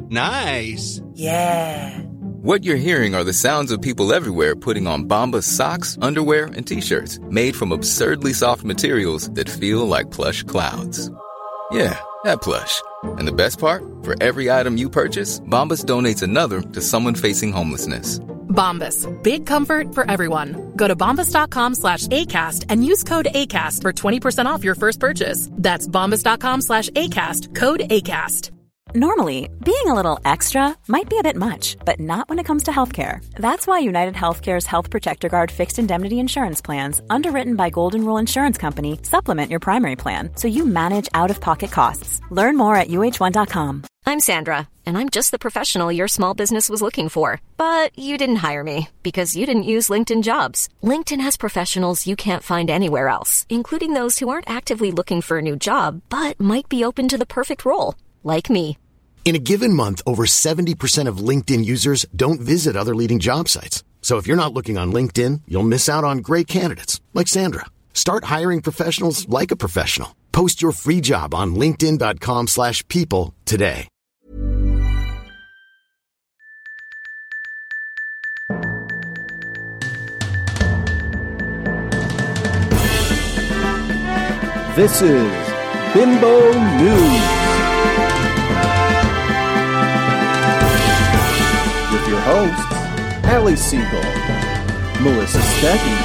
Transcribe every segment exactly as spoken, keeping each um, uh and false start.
Nice. Yeah. What you're hearing are the sounds of people everywhere putting on Bombas socks, underwear, and T-shirts made from absurdly soft materials that feel like plush clouds. Yeah, that plush. And the best part? For every item you purchase, Bombas donates another to someone facing homelessness. Bombas. Big comfort for everyone. Go to bombas.com slash ACAST and use code ACAST for twenty percent off your first purchase. That's bombas.com slash ACAST. Code ACAST. Normally, being a little extra might be a bit much, but not when it comes to healthcare. That's why United Healthcare's Health Protector Guard fixed indemnity insurance plans, underwritten by Golden Rule Insurance Company, supplement your primary plan so you manage out-of-pocket costs. Learn more at U H one dot com. I'm Sandra, and I'm just the professional your small business was looking for. But you didn't hire me because you didn't use LinkedIn Jobs. LinkedIn has professionals you can't find anywhere else, including those who aren't actively looking for a new job, but might be open to the perfect role, like me. In a given month, over seventy percent of LinkedIn users don't visit other leading job sites. So if you're not looking on LinkedIn, you'll miss out on great candidates like Sandra. Start hiring professionals like a professional. Post your free job on linkedin.com slash people today. This is Bimbo News. With your hosts, Allie Siegel, Melissa Stecky.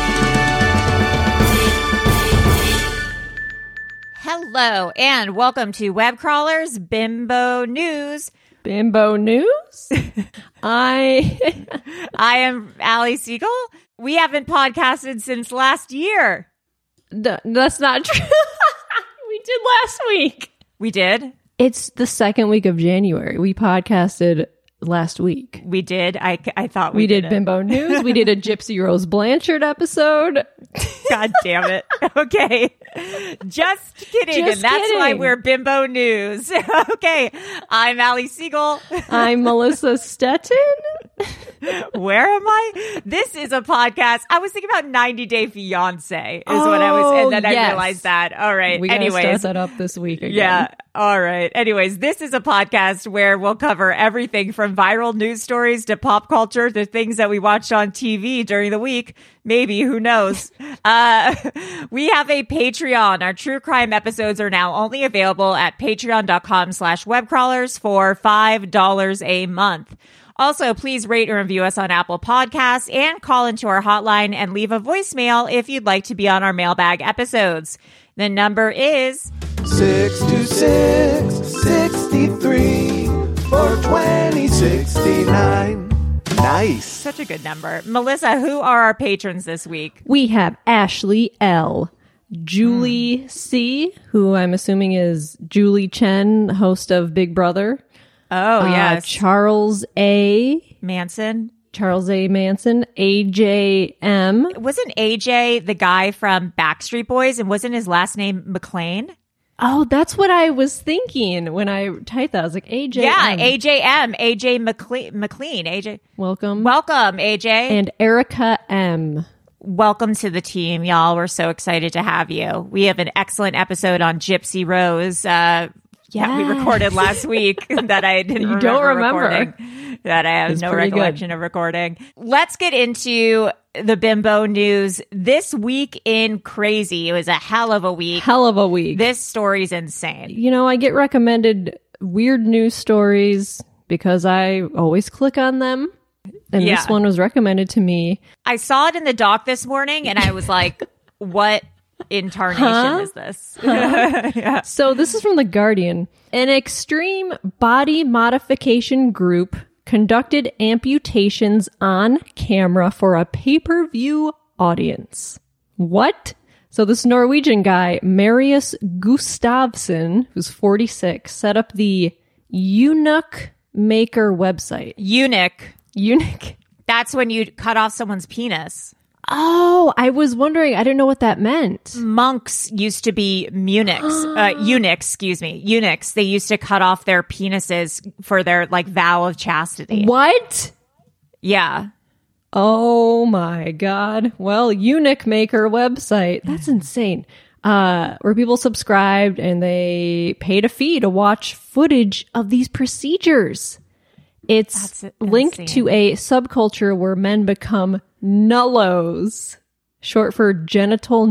Hello, and welcome to Web Crawlers Bimbo News. Bimbo News? I I am Allie Siegel. We haven't podcasted since last year. D- that's not true. We did last week. We did? It's the second week of January. We podcasted last week. We did. I, I thought we, we did. did Bimbo News. We did a Gypsy Rose Blanchard episode. God damn it. Okay. Just kidding. Just and that's kidding. why we're Bimbo News. Okay. I'm Allie Siegel. I'm Melissa Stettin. Where am I? This is a podcast. I was thinking about ninety Day Fiance is oh, what I was, and then yes. I realized that. All right. We gotta Anyways. start that up this week again. Yeah. All right. Anyways, this is a podcast where we'll cover everything from viral news stories to pop culture to things that we watched on T V during the week. Maybe, who knows? Uh, we have a Patreon. Our true crime episodes are now only available at patreon.com slash webcrawlers for five dollars a month. Also, please rate or review us on Apple Podcasts and call into our hotline and leave a voicemail if you'd like to be on our mailbag episodes. The number is six two six, six three, four two six nine. Nice. Such a good number. Melissa, who are our patrons this week? We have Ashley L., Julie mm. C., who I'm assuming is Julie Chen, host of Big Brother. Oh, uh, yes. Charles A. Manson. Charles A. Manson. A J M. Wasn't A J the guy from Backstreet Boys, and wasn't his last name McLean? Oh, that's what I was thinking when I typed that. I was like, A J M. Yeah, A J M. A J McLean. McLean. A J. Welcome. Welcome, A J. And Erica M. Welcome to the team, y'all. We're so excited to have you. We have an excellent episode on Gypsy Rose. Uh, Yes. that we recorded last week that I didn't you remember don't remember. recording, that I have it's no recollection good. of recording. Let's get into the Bimbo News. This week in crazy. It was a hell of a week. Hell of a week. This story's insane. You know, I get recommended weird news stories because I always click on them. And yeah. this one was recommended to me. I saw it in the doc this morning and I was like, what incarnation huh? is this? Huh? yeah. So this is from The Guardian. An extreme body modification group conducted amputations on camera for a pay-per-view audience. What? So this Norwegian guy, Marius Gustavsson, who's forty-six, set up the Eunuch Maker website. Eunuch. Eunuch. That's when you cut off someone's penis. Oh, I was wondering. I didn't know what that meant. Monks used to be eunuchs, uh, eunuchs, excuse me, eunuchs. They used to cut off their penises for their like vow of chastity. What? Yeah. Oh my God. Well, Eunuch Maker website. That's insane. Uh, where people subscribed and they paid a fee to watch footage of these procedures. It's That's linked insane. to a subculture where men become nullos, short for genital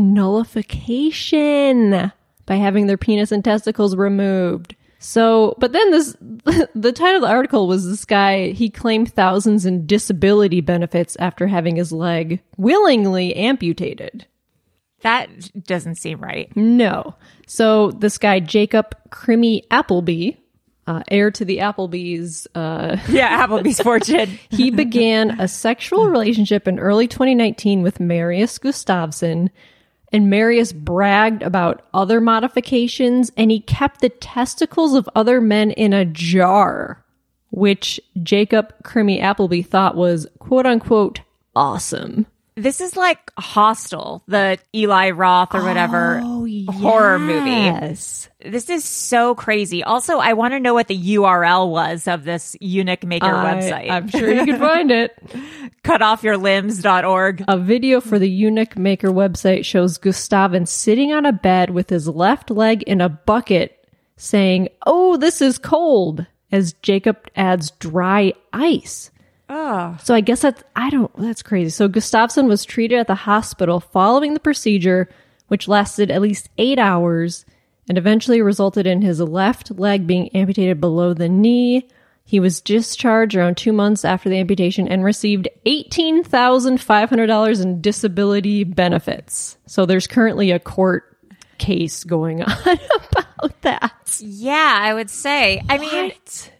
nullification, by having their penis and testicles removed. So, but then this, the title of the article was this guy, he claimed thousands in disability benefits after having his leg willingly amputated. That doesn't seem right. No. So this guy, Jacob Crimmy Appleby, uh, heir to the Applebee's, uh, Yeah, Applebee's fortune. he began a sexual relationship in early twenty nineteen with Marius Gustafsson, and Marius bragged about other modifications, and he kept the testicles of other men in a jar, which Jacob Crimmy Appleby thought was quote unquote awesome. This is like Hostel, the Eli Roth or whatever horror movie. Yes. This is so crazy. Also, I want to know what the U R L was of this eunuch maker I- website. I'm sure you can find it. cut off your limbs dot org. A video for the Eunuch Maker website shows Gustavin sitting on a bed with his left leg in a bucket saying, "Oh, this is cold," as Jacob adds dry ice. Oh. So I guess that's, I don't, that's crazy. So Gustafsson was treated at the hospital following the procedure, which lasted at least eight hours and eventually resulted in his left leg being amputated below the knee. He was discharged around two months after the amputation and received eighteen thousand five hundred dollars in disability benefits. So there's currently a court case going on about that. Yeah, I would say. I mean, What?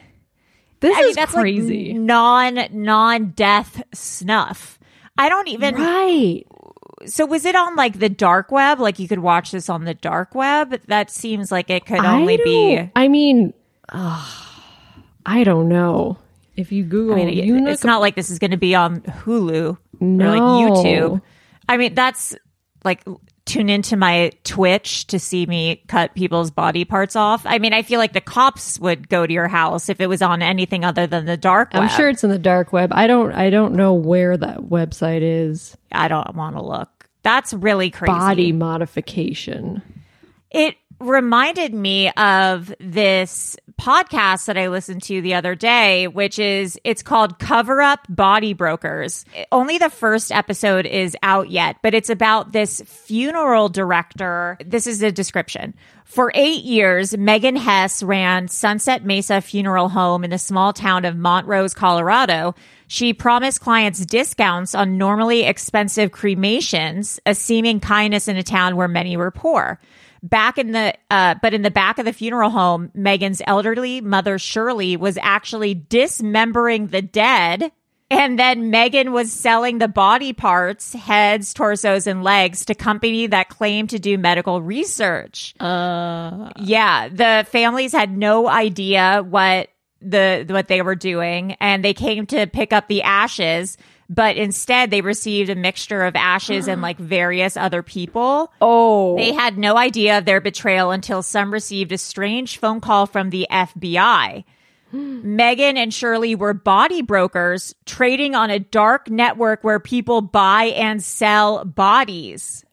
This I mean is that's crazy. like non non death snuff. I don't even. Right. So was it on like the dark web? Like you could watch this on the dark web? That seems like it could only I be. don't- I mean, ugh, I don't know. If you Google I mean, it- eunuch, it's not like this is going to be on Hulu No. or like YouTube. I mean, that's like tune into my Twitch to see me cut people's body parts off. I mean, I feel like the cops would go to your house if it was on anything other than the dark web. I'm sure it's in the dark web. I don't. I don't know where that website is. I don't want to look. That's really crazy. Body modification. It reminded me of this podcast that I listened to the other day, which is, it's called Cover Up Body Brokers. Only the first episode is out yet, but it's about this funeral director. This is the description. For eight years, Megan Hess ran Sunset Mesa Funeral Home in the small town of Montrose, Colorado. She promised clients discounts on normally expensive cremations, a seeming kindness in a town where many were poor. Back in the, uh, but in the back of the funeral home, Megan's elderly mother, Shirley, was actually dismembering the dead. And then Megan was selling the body parts, heads, torsos, and legs to company that claimed to do medical research. Uh, Yeah. The families had no idea what the, what they were doing. And they came to pick up the ashes, but instead they received a mixture of ashes and like various other people. oh, They had no idea of their betrayal until some received a strange phone call from the F B I. Megan and Shirley were body brokers trading on a dark network where people buy and sell bodies.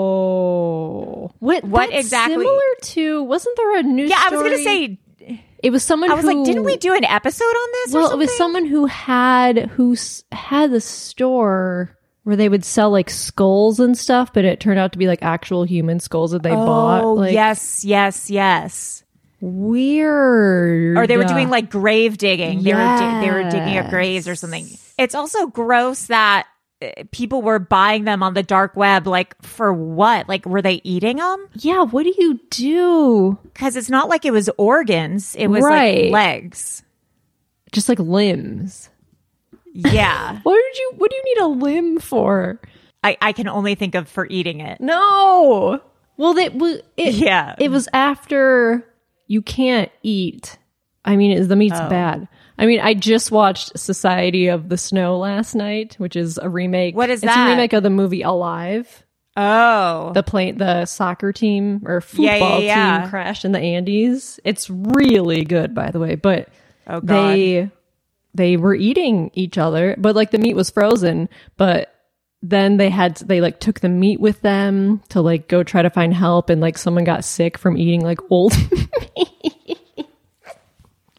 oh. What? What that's exactly- Similar to? Wasn't there a news? Yeah, I was going to story? say, It was someone. I was who, like, didn't we do an episode on this? or Well, it was something? someone who had who s- had the store where they would sell like skulls and stuff, but it turned out to be like actual human skulls that they bought. Oh, Like, yes, yes, yes. weird. Or they were doing like grave digging. They were di- they were digging up Yes. graves or something. It's also gross that uh, people were buying them on the dark web. Like for what? Like were they eating them? Yeah, what do you do? Because it's not like it was organs. It was Right. like legs. Just like limbs. Yeah. What did you? What do you need a limb for? I, I can only think of for eating it. No. Well, they well, it, Yeah. It was after you can't eat. I mean, it, the meat's Oh. bad. I mean, I just watched Society of the Snow last night, which is a remake. What is it's that? a remake of the movie Alive. Oh. The play, the soccer team or football Yeah, yeah, yeah. team crashed in the Andes. It's really good, by the way. But Oh, God. they they were eating each other, but like the meat was frozen. But then they had they like took the meat with them to like go try to find help, and like someone got sick from eating like old meat.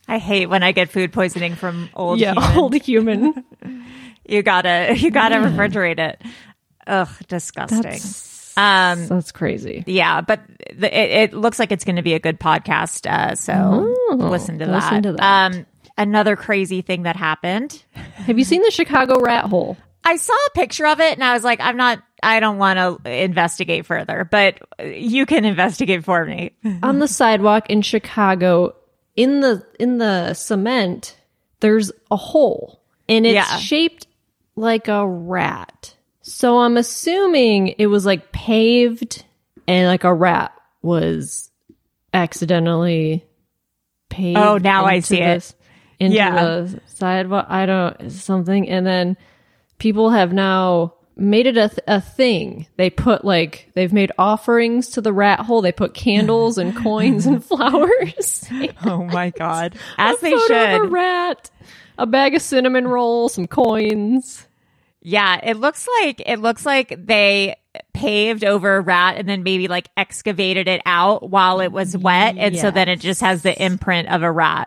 I hate when I get food poisoning from old yeah, human. old human. You gotta, you gotta yeah. refrigerate it. Ugh, disgusting. That's, um, that's crazy. Yeah, but the, it, it looks like it's going to be a good podcast. Uh, so oh, listen to listen that. to that. Um, another crazy thing that happened. Have you seen the Chicago rat hole? I saw a picture of it and I was like, I'm not, I don't want to investigate further, but you can investigate for me. On the sidewalk in Chicago, in the in the cement, there's a hole and it's yeah. shaped like a rat. So I'm assuming it was like paved and like a rat was accidentally paved. Oh, now I see this, it. Into Yeah. the sidewalk. I don't, something. And then people have now made it a, th- a thing. They put like, they've made offerings to the rat hole. They put candles and coins and flowers. Oh my God. As a they photo should. Of a rat, a bag of cinnamon rolls, some coins. Yeah, it looks like it looks like they paved over a rat and then maybe like excavated it out while it was wet, and yes. so then it just has the imprint of a rat.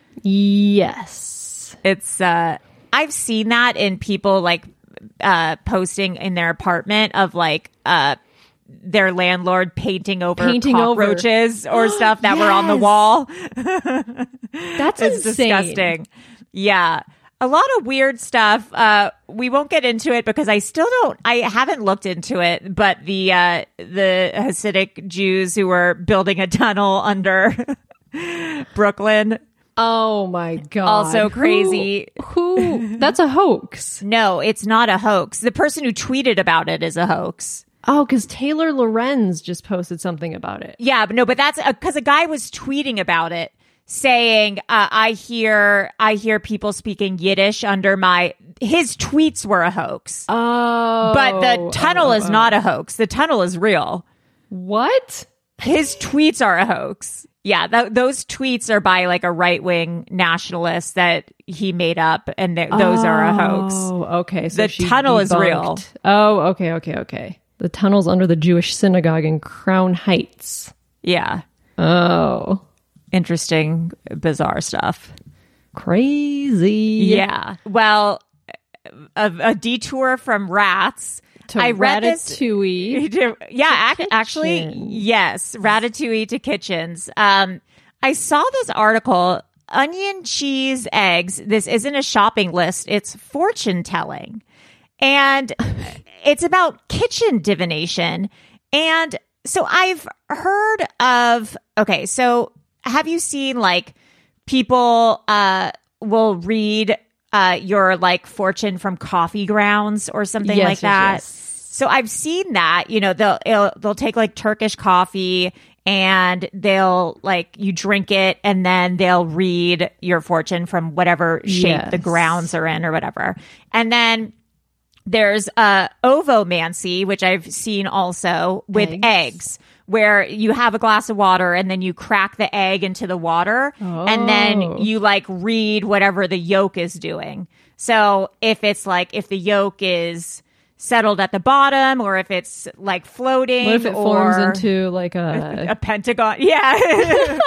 Yes, it's. uh I've seen that in people like uh posting in their apartment of like uh their landlord painting over painting cockroaches over. or stuff that yes. were on the wall. That's it's insane. Disgusting. Yeah. A lot of weird stuff. Uh, we won't get into it because I still don't, I haven't looked into it, but the, uh, the Hasidic Jews who were building a tunnel under Brooklyn. Oh my God. Also crazy. Who, who? That's a hoax. No, it's not a hoax. The person who tweeted about it is a hoax. Oh, because Taylor Lorenz just posted something about it. Yeah, but no, but that's because a, a guy was tweeting about it. Saying, uh, I hear, I hear people speaking Yiddish under my, his tweets were a hoax. Oh. But the tunnel oh, is oh. not a hoax. The tunnel is real. What? His tweets are a hoax. Yeah, th- those tweets are by like a right-wing nationalist that he made up, and th- those oh, are a hoax. Oh, okay. So the she tunnel debunked. is real. Oh, okay, okay, okay. The tunnel's under the Jewish synagogue in Crown Heights. Yeah. Oh. Interesting, bizarre stuff. Crazy. Yeah. Well, a, a detour from rats to I read Ratatouille. This, yeah, to ac- actually, yes, Ratatouille to kitchens. Um, I saw this article, onion, cheese, eggs. This isn't a shopping list. It's fortune telling. And it's about kitchen divination. And so I've heard of, okay, so have you seen like people uh, will read uh, your like fortune from coffee grounds or something yes, like that? Yes, yes. So I've seen that, you know, they'll it'll, they'll take like Turkish coffee and they'll like you drink it and then they'll read your fortune from whatever shape yes. the grounds are in or whatever. And then there's uh, ovomancy, which I've seen also with eggs. eggs. Where you have a glass of water and then you crack the egg into the water oh. and then you like read whatever the yolk is doing. So if it's like, if the yolk is settled at the bottom or if it's like floating. What if it or forms into like a... A, a pentagon. Yeah.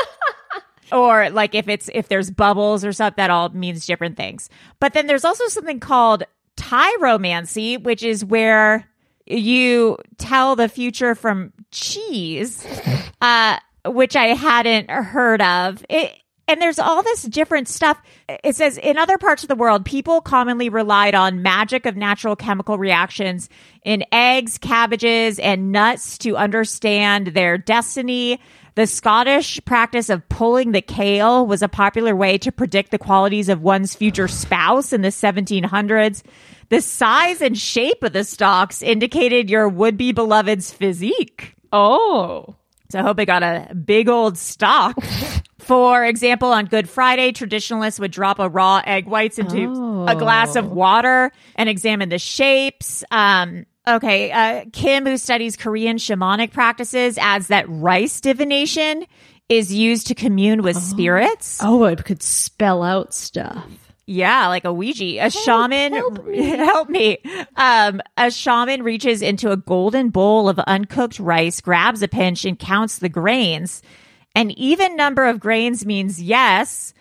Or like if it's, if there's bubbles or something, that all means different things. But then there's also something called tyromancy, which is where you tell the future from cheese, uh, which I hadn't heard of. It, and there's all this different stuff. It says in other parts of the world, people commonly relied on magic of natural chemical reactions in eggs, cabbages, and nuts to understand their destiny. The Scottish practice of pulling the kale was a popular way to predict the qualities of one's future spouse in the seventeen hundreds. The size and shape of the stalks indicated your would-be beloved's physique. Oh. So I hope I got a big old stalk. For example, on Good Friday, traditionalists would drop a raw egg whites into oh. a glass of water and examine the shapes. Um, okay, uh, Kim, who studies Korean shamanic practices, adds that rice divination is used to commune with oh. spirits. Oh, it could spell out stuff. Yeah, like a Ouija. A help, shaman, help me. help me. Um, a shaman reaches into a golden bowl of uncooked rice, grabs a pinch, and counts the grains. An even number of grains means yes,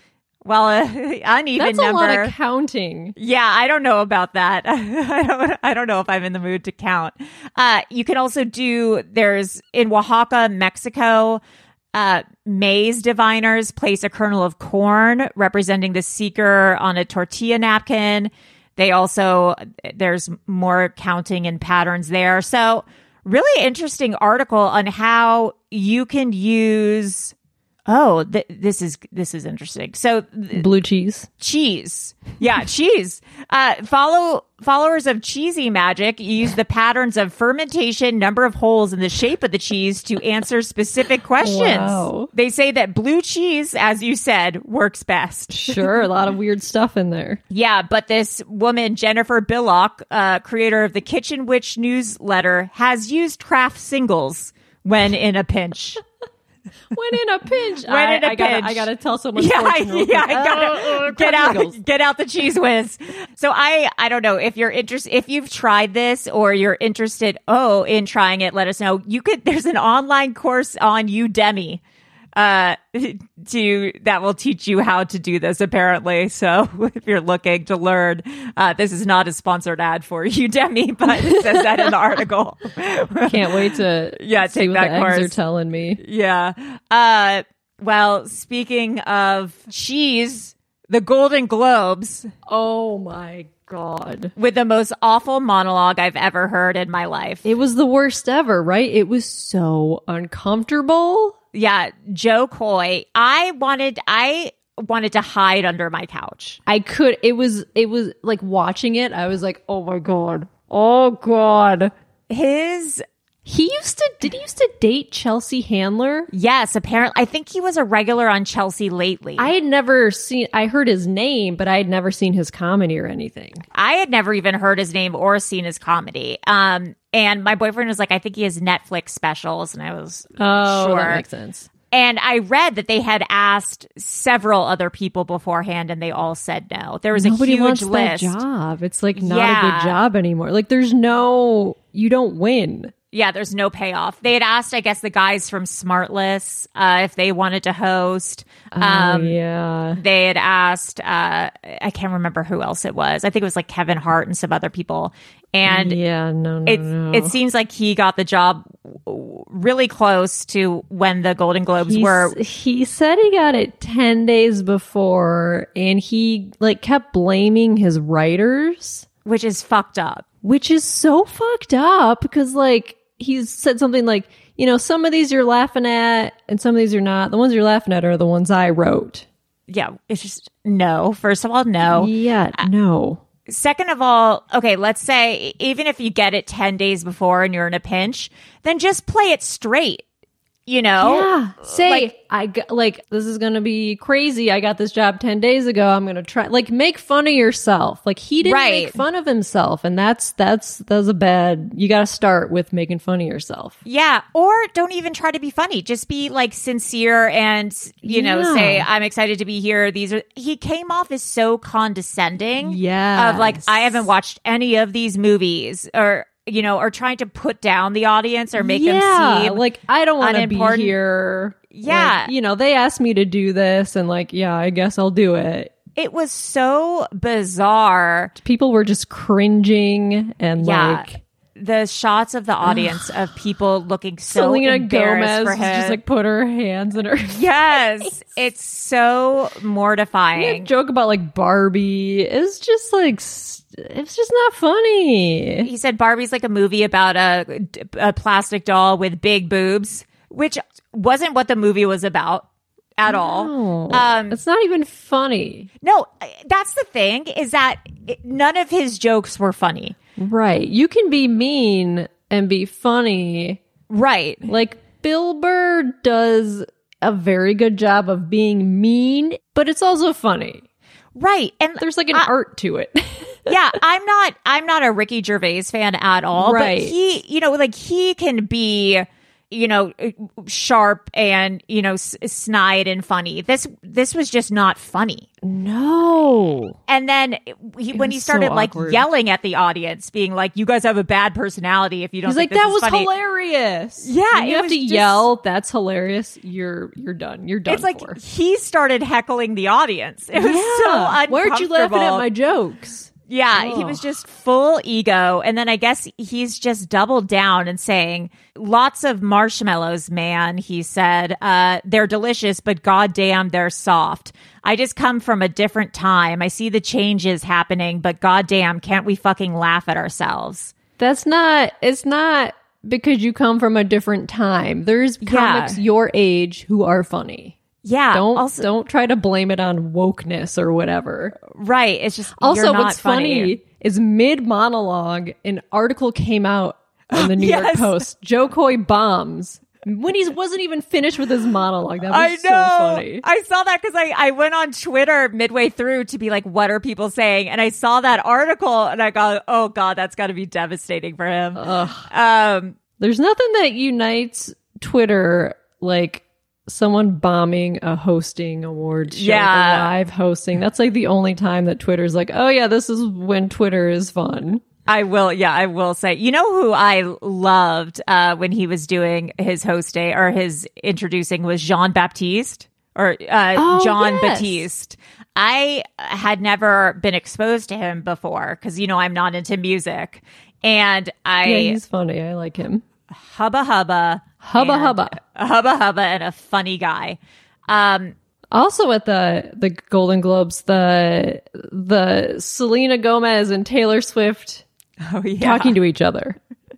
well, uh, uneven That's number. a lot of counting. Yeah, I don't know about that. I don't. I don't know if I'm in the mood to count. Uh, you can also do. There's in Oaxaca, Mexico. Uh, maize diviners place a kernel of corn representing the seeker on a tortilla napkin. They also there's more counting and patterns there. So, really interesting article on how you can use. Oh, th- this is this is interesting. So th- Blue cheese. cheese, yeah, cheese. Uh, follow followers of cheesy magic use the patterns of fermentation, number of holes, and the shape of the cheese to answer specific questions. Wow. They say that blue cheese, as you said, works best. Sure, a lot of weird stuff in there. Yeah, but this woman, Jennifer Billock, uh, creator of the Kitchen Witch newsletter, has used craft singles when in a pinch. When in a pinch, When I, in a I gotta, pinch. I gotta tell someone. Yeah, fortune real yeah, quick. I gotta Oh, oh, get out, Singles. get out the cheese whiz. So I, I don't know if you're interested, if you've tried this or you're interested, oh, in trying it, let us know. You could, there's an online course on Udemy, uh, to, that will teach you how to do this apparently. So if you're looking to learn, uh, this is not a sponsored ad for Udemy, but it says that in the article. Can't wait to Yeah, see take what that the eggs course. are telling me. Yeah. Uh, well, speaking of cheese, the Golden Globes Oh my god. with the most awful monologue I've ever heard in my life. It was the worst ever, right? It was so uncomfortable. Yeah, Joe Coy. I wanted, I wanted to hide under my couch. I could, it was, it was like watching it, I was like, oh my god. Oh god. His, He used to, did he used to date Chelsea Handler? yes, apparently, I think he was a regular on Chelsea lately. I had never seen, I heard his name, but I had never seen his comedy or anything. I had never even heard his name or seen his comedy. Um, and my boyfriend was like, I think he has Netflix specials. And I was Oh, sure. that makes sense. And I read that they had asked several other people beforehand and they all said no. There was Nobody a huge wants list. that job. It's like not a Yeah. good job anymore. Like there's no, you don't win. Yeah, there's no payoff. They had asked, I guess, the guys from Smartless uh, if they wanted to host. Um, oh, yeah. They had asked, uh, I can't remember who else it was. I think it was like Kevin Hart and some other people. And yeah, no, no, it no. it seems like he got the job really close to when the Golden Globes He's- were. He said he got it ten days before and he like kept blaming his writers, Which is fucked up. which is so fucked up because like he said something like, you know, some of these you're laughing at and some of these you're not. The ones you're laughing at are the ones I wrote. Yeah, it's just no. First of all, no. Yeah, no. Second of all, okay, let's say even if you get it ten days before and you're in a pinch, then just play it straight. You know? Yeah. Say, Like- I got, like, this is going to be crazy. I got this job ten days ago. I'm going to try, like, make fun of yourself. Like, he didn't Right. make fun of himself. And that's, that's, that's a bad, you got to start with making fun of yourself. Yeah. Or don't even try to be funny. Just be like sincere and, you know, Yeah. say, I'm excited to be here. These are, he came off as so condescending. Yes. Of like, I haven't watched any of these movies or, you know, or trying to put down the audience or make yeah, them seem like, I don't want to be unimportant. here. Yeah. Like, you know, they asked me to do this and like, yeah, I guess I'll do it. It was so bizarre. People were just cringing and Yeah. like, The shots of the audience of people looking so Selena embarrassed Gomez for was him. just like put her hands in her yes, it's so mortifying. That joke about like Barbie is just like s- it's just not funny. He said Barbie's like a movie about a, a plastic doll with big boobs, which wasn't what the movie was about at all. No, Um, it's not even funny. no, that's the thing is that it, none of his jokes were funny. Right. You can be mean and be funny. Right. Like Bill Burr does a very good job of being mean, but it's also funny. Right. And There's like an I- art to it. yeah, I'm not I'm not a Ricky Gervais fan at all, Right. but he, you know, like he can be you know, sharp and, you know, s- snide and funny. This this was just not funny. No. And then he, when he was started so like awkward. yelling at the audience, being like, "You guys have a bad personality if you don't." He's think like, this that is was funny." hilarious. Yeah, When you it have was to just- yell. That's hilarious. You're you're done. You're done. It's like for. he started heckling the audience. It was so uncomfortable. Why aren't you laughing at my jokes? Yeah, he Ugh. was just full ego. And then I guess he's just doubled down and saying, lots of marshmallows, man, he said. Uh, they're delicious, but goddamn, they're soft. I just come from a different time. I see the changes happening, but goddamn, can't we fucking laugh at ourselves? That's not. It's not because you come from a different time. There's comics Yeah. your age who are funny. Yeah. Don't also, don't try to blame it on wokeness or whatever. right. It's just, Also, you're not what's funny is mid monologue, an article came out on the New York Yes. Post. Joe Coy bombs when he wasn't even finished with his monologue. That was I know. so funny. I saw that because I, I went on Twitter midway through to be like, what are people saying? And I saw that article and I got, oh God, that's got to be devastating for him. Ugh. Um, There's nothing that unites Twitter like someone bombing a hosting awards show, Yeah. the live hosting. That's like the only time that Twitter's like, oh yeah, this is when Twitter is fun. I will, yeah, I will say, you know who I loved uh, when he was doing his hosting or his introducing was Jean Baptiste or uh, Oh, John yes. Baptiste. I had never been exposed to him before because, you know, I'm not into music. And I, Yeah, he's funny. I like him. hubba hubba. Hubba and- hubba. Hubba hubba and a funny guy. Um, Also at the the Golden Globes, the the Selena Gomez and Taylor Swift oh, yeah. talking to each other.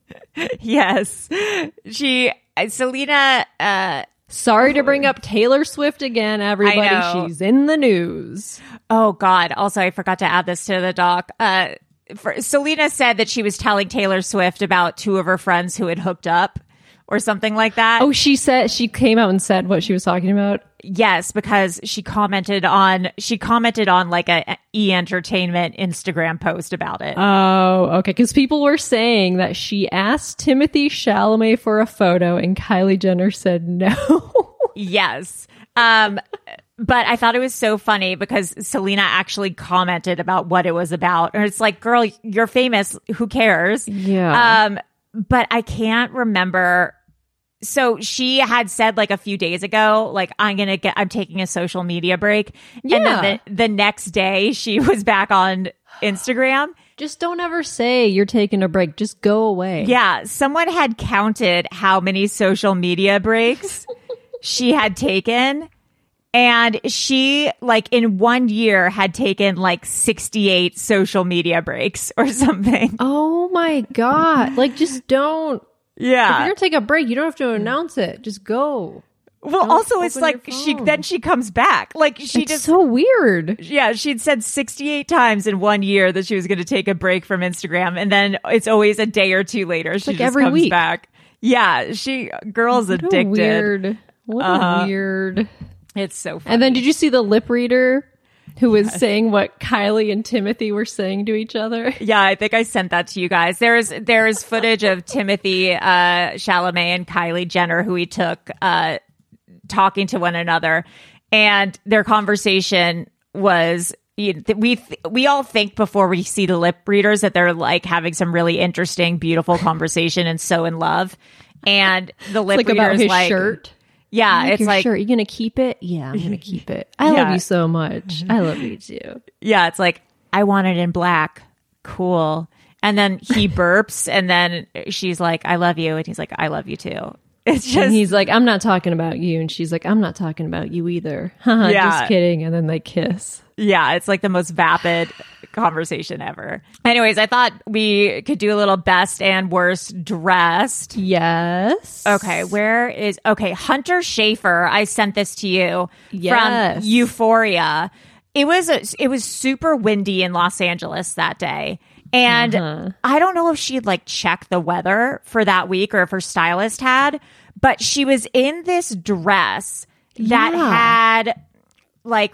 Yes. She, Selena, uh, Sorry to bring up Taylor Swift again, everybody. I know. She's in the news. oh God. Also, I forgot to add this to the doc. Uh, for, Selena said that she was telling Taylor Swift about two of her friends who had hooked up or something like that. Oh, she said she came out and said what she was talking about. Yes, because she commented on, she commented on like a E Entertainment Instagram post about it. Oh, okay. Because people were saying that she asked Timothy Chalamet for a photo and Kylie Jenner said no. Yes. Um, but I thought it was so funny because Selena actually commented about what it was about. And it's like, girl, you're famous. Who cares? Yeah. Um, but I can't remember. So she had said like a few days ago, like, I'm going to get, I'm taking a social media break. Yeah. And then the, the next day she was back on Instagram. Just don't ever say you're taking a break. Just go away. Yeah. Someone had counted how many social media breaks she had taken. And she, like, in one year had taken like sixty-eight social media breaks or something. Oh my God. Like, just don't. If you're Yeah. going to take a break, you don't have to announce it. Just go. Well, Don't also, it's open like your she phone. then she comes back. Like, she It's just. so weird. Yeah, she'd said sixty-eight times in one year that she was going to take a break from Instagram. And then it's always a day or two later. She like just every comes week. back. Yeah, she, girl's What a addicted. weird. What Uh-huh. a weird. It's so funny. And then did you see the lip reader who was saying what Kylie and Timothy were saying to each other? Yeah, I think I sent that to you guys. There's there's footage of Timothy uh, Chalamet and Kylie Jenner who he took uh, talking to one another, and their conversation was. We th- we all think before we see the lip readers that they're like having some really interesting, beautiful conversation and so in love. And the lip Like reader about is his like, shirt. yeah, I like it's your like, shirt. You gonna keep it? Yeah, I'm gonna keep it. I Yeah. love you so much. I love you too. yeah, it's like, I want it in black. Cool. And then he burps, and then she's like, I love you. And he's like, I love you too. It's just, And he's like, I'm not talking about you. And she's like, I'm not talking about you either. Haha, Yeah. just kidding. And then they kiss. yeah, it's like the most vapid conversation ever. Anyways, I thought we could do a little best and worst dressed. Yes. Okay, where is okay? Hunter Schafer, I sent this to you Yes. from Euphoria. It was a, it was super windy in Los Angeles that day. And Uh-huh. I don't know if she had like checked the weather for that week or if her stylist had, but she was in this dress that Yeah. had like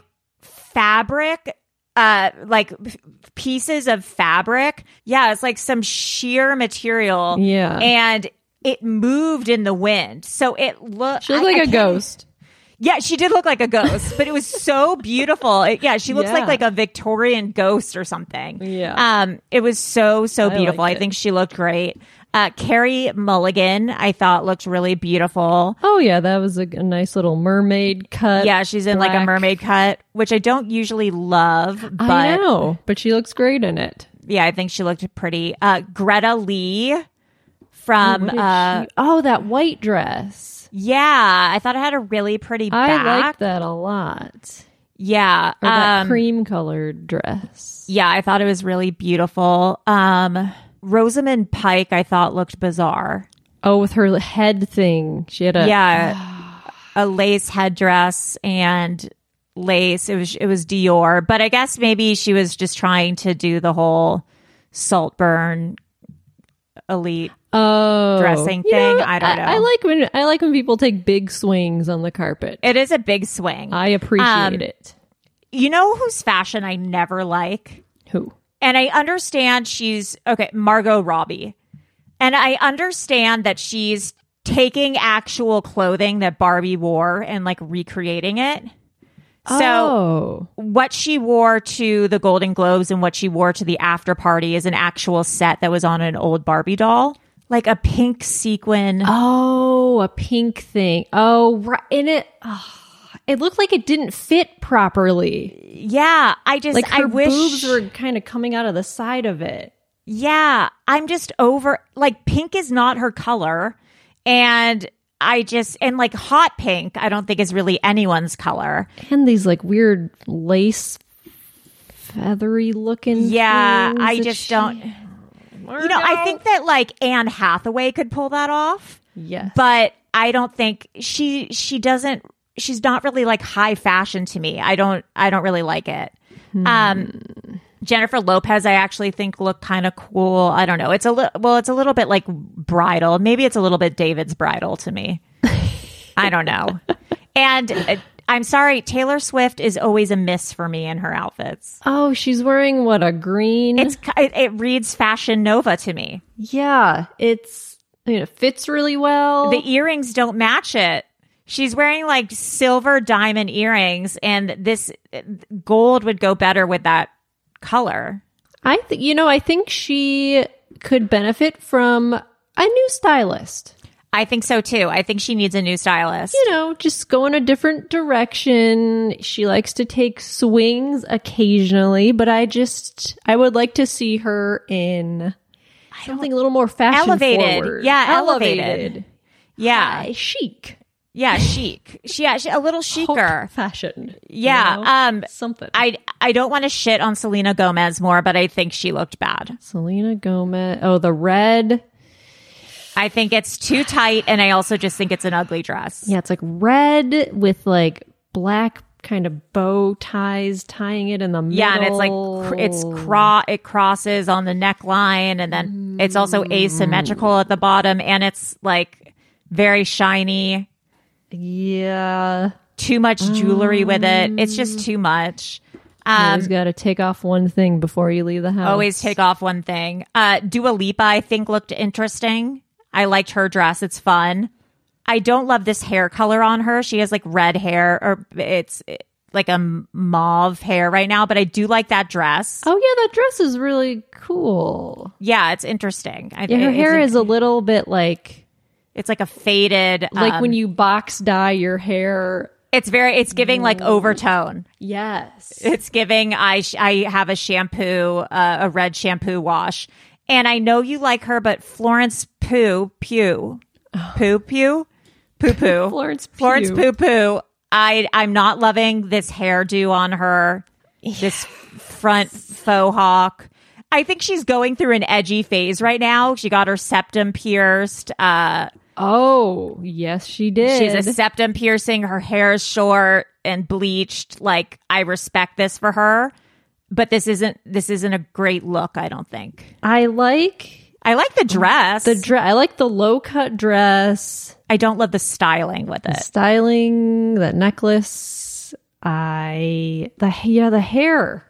fabric, uh, like f- pieces of fabric. Yeah, it's like some sheer material. Yeah. And it moved in the wind. So it looked She looked like I a can't- ghost. Yeah, she did look like a ghost, but it was so beautiful. It, yeah, she looks Yeah. like like a Victorian ghost or something. Yeah. Um, it was so so I beautiful. liked I it. think she looked great. Uh, Carrie Mulligan, I thought looked really beautiful. Oh yeah, that was a, a nice little mermaid cut. Yeah, she's in like a black- mermaid cut, which I don't usually love, but I know, but she looks great in it. yeah, I think she looked pretty. Uh, Greta Lee from What did uh, she- oh, that white dress. yeah, I thought it had a really pretty back. I liked that a lot. Yeah, Or that um, cream colored dress. yeah, I thought it was really beautiful. Um, Rosamund Pike, I thought looked bizarre. Oh, with her head thing. She had a Yeah, a lace headdress and lace. It was it was Dior, but I guess maybe she was just trying to do the whole Saltburn elite. oh dressing You thing. know, I don't know. I, like when I like when people take big swings on the carpet. It is a big swing. I appreciate Um, it. You know whose fashion I never like? Who? And I understand she's okay, Margot Robbie. And I understand that she's taking actual clothing that Barbie wore and like recreating it. So oh. what she wore to the Golden Globes and what she wore to the after party is an actual set that was on an old Barbie doll, like a pink sequin. Oh, a pink thing. Oh, right. And it, oh, it looked like it didn't fit properly. Yeah, I just Like her I wish boobs were kind of coming out of the side of it. Yeah, I'm just over like pink is not her color, and I just and like hot pink I don't think is really anyone's color. And these like weird lace feathery looking Yeah, things I that just she- don't. You know, I think that like Anne Hathaway could pull that off, Yes. but I don't think she she doesn't. She's not really like high fashion to me. I don't I don't really like it. Um, Jennifer Lopez, I actually think looked kind of cool. I don't know. It's a little well, it's a little bit like bridal. Maybe it's a little bit David's bridal to me. I don't know. And uh, I'm sorry, Taylor Swift is always a miss for me in her outfits. Oh, she's wearing what, a green? It's it, it reads Fashion Nova to me. yeah, it's I mean, it fits really well. The earrings don't match it. She's wearing like silver diamond earrings, and this uh, gold would go better with that color. I think you know, I think she could benefit from a new stylist. I think so too. I think she needs a new stylist. You know, just go in a different direction. She likes to take swings occasionally, but I just I would like to see her in something a little more fashion Elevated. forward. Yeah, elevated. Yeah, High chic. yeah, chic. She, yeah, she, a little chicer. Hope fashion. Yeah, you know? um, something. I I don't want to shit on Selena Gomez more, but I think she looked bad. Selena Gomez. Oh, the red. I think it's too tight, and I also just think it's an ugly dress. Yeah, it's like red with like black kind of bow ties tying it in the middle. Yeah, and it's like cr- it's cro- it crosses on the neckline, and then it's also asymmetrical at the bottom, and it's like very shiny. Yeah. Too much jewelry with it. It's just too much. You Um, always got to take off one thing before you leave the house. always take off one thing. Uh, Dua Lipa, I think, looked interesting. I liked her dress. It's fun. I don't love this hair color on her. She has like red hair, or it's like a mauve hair right now, but I do like that dress. Oh yeah, that dress is really cool. Yeah, it's interesting. I, Yeah, her it- hair it's, is a little bit like it's like a faded, like um, when you box dye your hair. It's very. It's giving like overtone. Yes. It's giving. I sh- I have a shampoo, uh, a red shampoo wash, and I know you like her, but Florence Pugh Pugh Pooh Pugh Poo Poo Florence Pugh. Florence Poo Poo. I I'm not loving this hairdo on her. This front faux hawk. I think she's going through an edgy phase right now. She got her septum pierced. Uh, Oh, yes, she did. She's a septum piercing. Her hair is short and bleached. Like, I respect this for her, but this isn't this isn't a great look, I don't think. I like I like the dress. the dress. I like the low cut dress. I don't love the styling with The it. styling, that necklace. I the yeah, the hair.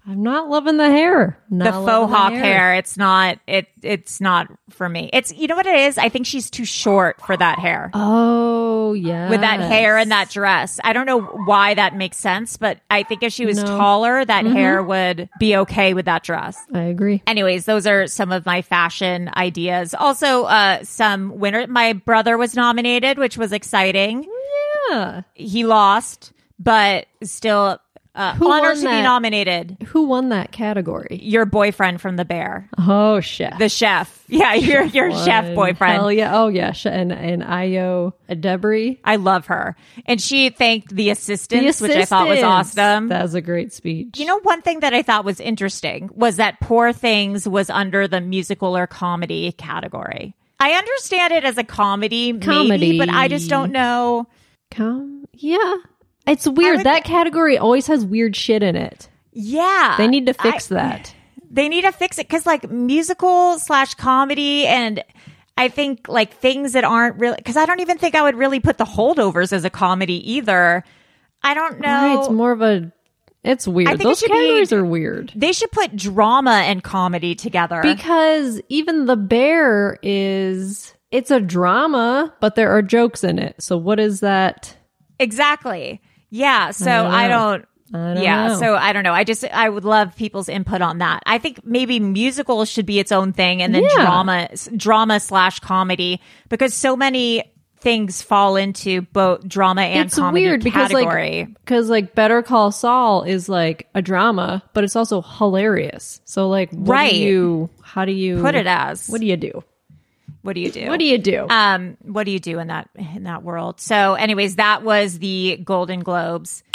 I'm not loving the hair. Not the faux loving the hawk hair. hair. It's not. It. It's not for me. It's. You know what it is? I think she's too short for that hair. Oh yeah, With that hair and that dress. I don't know why that makes sense, but I think if she was No. taller, that Mm-hmm. hair would be okay with that dress. I agree. Anyways, those are some of my fashion ideas. Also, uh, some winner. My brother was nominated, which was exciting. Yeah. He lost, but still uh, Who honored won to be that? nominated. Who won that category? Your boyfriend from The Bear, Oh, chef. the chef. Yeah, your your chef One. boyfriend. Hell yeah. Oh yeah. Sh- And and Io Debris. I love her, and she thanked the The assistants, which I thought was assistants. awesome. That was a great speech. You know, one thing that I thought was interesting was that Poor Things was under the musical or comedy category. I understand it as a comedy, Comedy. maybe, but I just don't know. Come. Yeah. It's weird. would- That category always has weird shit in it. Yeah. They need to fix I- that. They need to fix it because, like, musical slash comedy, and I think, like, things that aren't really, because I don't even think I would really put The Holdovers as a comedy either. I don't know. Right, it's more of a. It's weird. I think it Those should be- categories are weird. They should put drama and comedy together. Because even The Bear is. It's a drama, but there are jokes in it. So what is that? Exactly. Yeah. So I don't I know. don't. I don't yeah. know. So I don't know. I just I would love people's input on that. I think maybe musical should be its own thing, and then Yeah. drama drama slash comedy, because so many things fall into both drama and It's comedy weird because category. like because like Better Call Saul is like a drama, but it's also hilarious. So like, what Right. do you? How do you Put it as. What do you do? What do you do? What do you do? Um, what do you do in that in that world? So, anyways, that was the Golden Globes.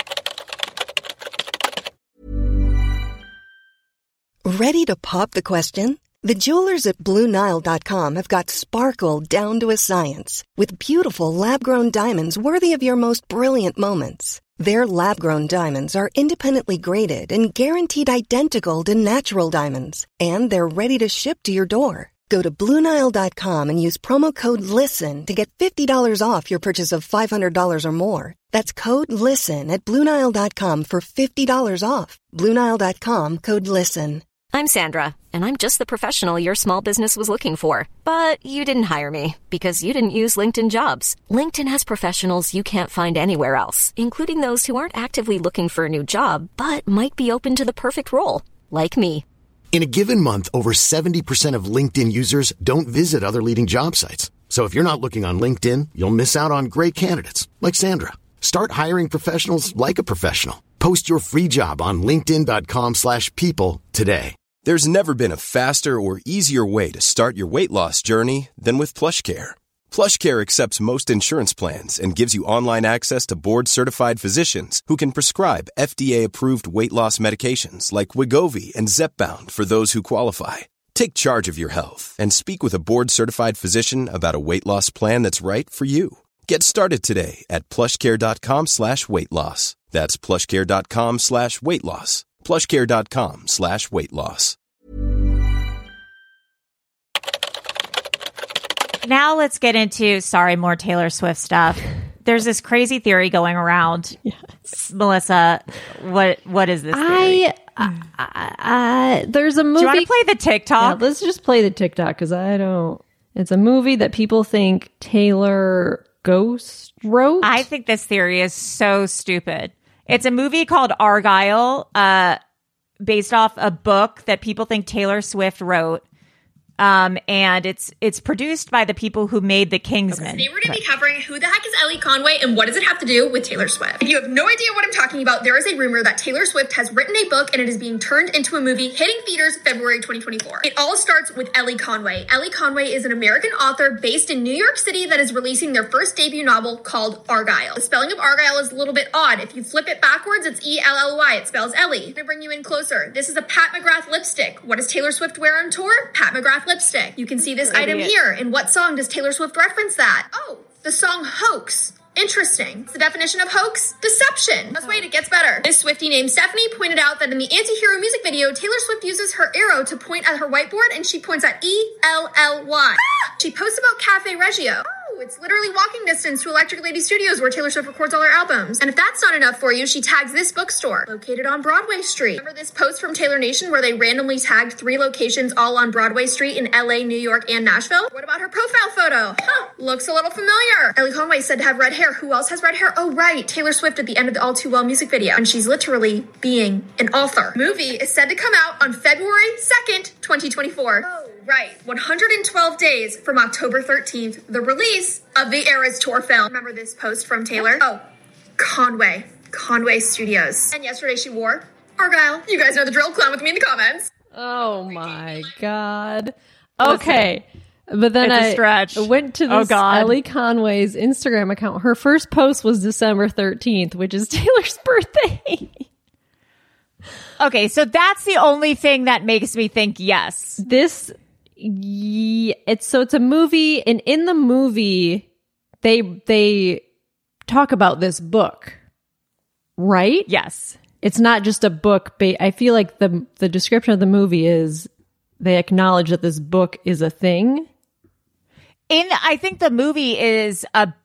Ready to pop the question? The jewelers at Blue Nile dot com have got sparkle down to a science with beautiful lab-grown diamonds worthy of your most brilliant moments. Their lab-grown diamonds are independently graded and guaranteed identical to natural diamonds, and they're ready to ship to your door. Go to Blue Nile dot com and use promo code LISTEN to get fifty dollars off your purchase of five hundred dollars or more. That's code LISTEN at Blue Nile dot com for fifty dollars off. Blue Nile dot com, code LISTEN. I'm Sandra, and I'm just the professional your small business was looking for. But you didn't hire me because you didn't use LinkedIn Jobs. LinkedIn has professionals you can't find anywhere else, including those who aren't actively looking for a new job, but might be open to the perfect role, like me. In a given month, over seventy percent of LinkedIn users don't visit other leading job sites. So if you're not looking on LinkedIn, you'll miss out on great candidates like Sandra. Start hiring professionals like a professional. Post your free job on linkedin dot com slash people today. There's never been a faster or easier way to start your weight loss journey than with PlushCare. PlushCare accepts most insurance plans and gives you online access to board-certified physicians who can prescribe F D A-approved weight loss medications like Wegovy and Zepbound for those who qualify. Take charge of your health and speak with a board-certified physician about a weight loss plan that's right for you. Get started today at plushcare.com slash weight loss. That's plushcare.com slash weight loss. plushcare.com slash weight loss. Now let's get into, sorry, more Taylor Swift stuff. There's this crazy theory going around. Yes. Melissa, what what is this theory? I, I, I there's a movie. Do you want to play the Yeah, TikTok? let's just play the TikTok because I don't. It's a movie that people think Taylor Ghost wrote. I think this theory is so stupid. It's a movie called Argyle, uh, based off a book that people think Taylor Swift wrote. Um, and it's it's produced by the people who made The Kingsman. Today we're going to be covering who the heck is Ellie Conway and what does it have to do with Taylor Swift. If you have no idea what I'm talking about, there is a rumor that Taylor Swift has written a book and it is being turned into a movie hitting theaters February twenty twenty-four. It all starts with Ellie Conway. Ellie Conway is an American author based in New York City that is releasing their first debut novel called Argyle. The spelling of Argyle is a little bit odd. If you flip it backwards, it's E L L Y. It spells Ellie. I'm going to bring you in closer. This is a Pat McGrath lipstick. What does Taylor Swift wear on tour? Pat McGrath lipstick. You can see this item here. In what song does Taylor Swift reference that? Oh, the song Hoax. Interesting. What's the definition of hoax? Deception. Let's wait, it gets better. This Swiftie named Stephanie pointed out that in the Anti-Hero music video, Taylor Swift uses her arrow to point at her whiteboard and she points at E L L Y. Ah! She posts about Cafe Reggio. Oh, Ooh, it's literally walking distance to Electric Lady Studios where Taylor Swift records all her albums. And if that's not enough for you, she tags this bookstore located on Broadway Street. Remember this post from Taylor Nation where they randomly tagged three locations all on Broadway Street in L A, New York, and Nashville? What about her profile photo? Huh, looks a little familiar. Ellie Conway said to have red hair. Who else has red hair? Oh, right, Taylor Swift at the end of the All Too Well music video. And she's literally being an author. Movie is said to come out on February second, twenty twenty-four. Oh. Right, one hundred twelve days from October thirteenth, the release of the Eras Tour film. Remember this post from Taylor? Oh, Conway, Conway Studios. And yesterday she wore Argyle. You guys know the drill. Clown with me in the comments. Oh my God. Okay. But then It's a I stretch. went to Oh, this God. Ellie Conway's Instagram account. Her first post was December thirteenth, which is Taylor's birthday. Okay, so that's the only thing that makes me think yes. This, yeah, it's so it's a movie, and in the movie, they they talk about this book, right? Yes. It's not just a book. Ba- I feel like the the description of the movie is they acknowledge that this book is a thing. In I think the movie is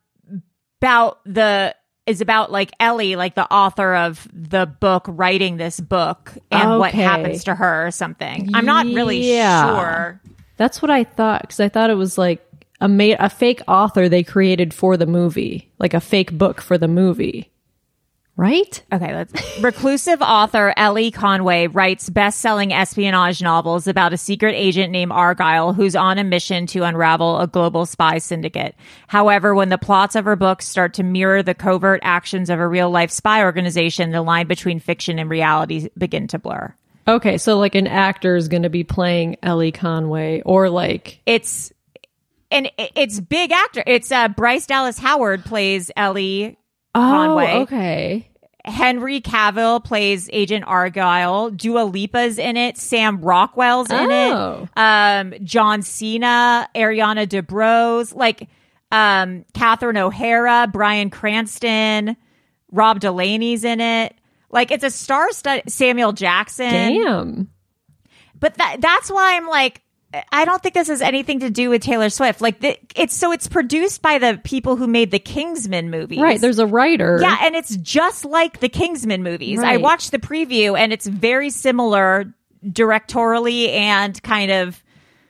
about the is about like Ellie, like the author of the book, writing this book and what Okay. happens to her or something. I'm not really Yeah. sure. That's what I thought, because I thought it was like a ma- a fake author they created for the movie, like a fake book for the movie, right? Okay, let's. Reclusive author Ellie Conway writes best-selling espionage novels about a secret agent named Argyle who's on a mission to unravel a global spy syndicate. However, when the plots of her books start to mirror the covert actions of a real-life spy organization, the line between fiction and reality begin to blur. Okay, so like an actor is going to be playing Ellie Conway, or like It's and it- it's big actor. It's uh, Bryce Dallas Howard plays Ellie Conway. Oh, okay. Henry Cavill plays Agent Argyle. Dua Lipa's in it. Sam Rockwell's in Oh. it. Um, John Cena, Ariana DeBrose, like um, Catherine O'Hara, Bryan Cranston, Rob Delaney's in it. Like it's a star-studded Samuel Jackson. Damn. But that that's why I'm like, I don't think this has anything to do with Taylor Swift. Like the, it's so it's produced by the people who made the Kingsman movies. Right, there's a writer. Yeah, and it's just like the Kingsman movies. I Right. watched the preview and it's very similar directorially and kind of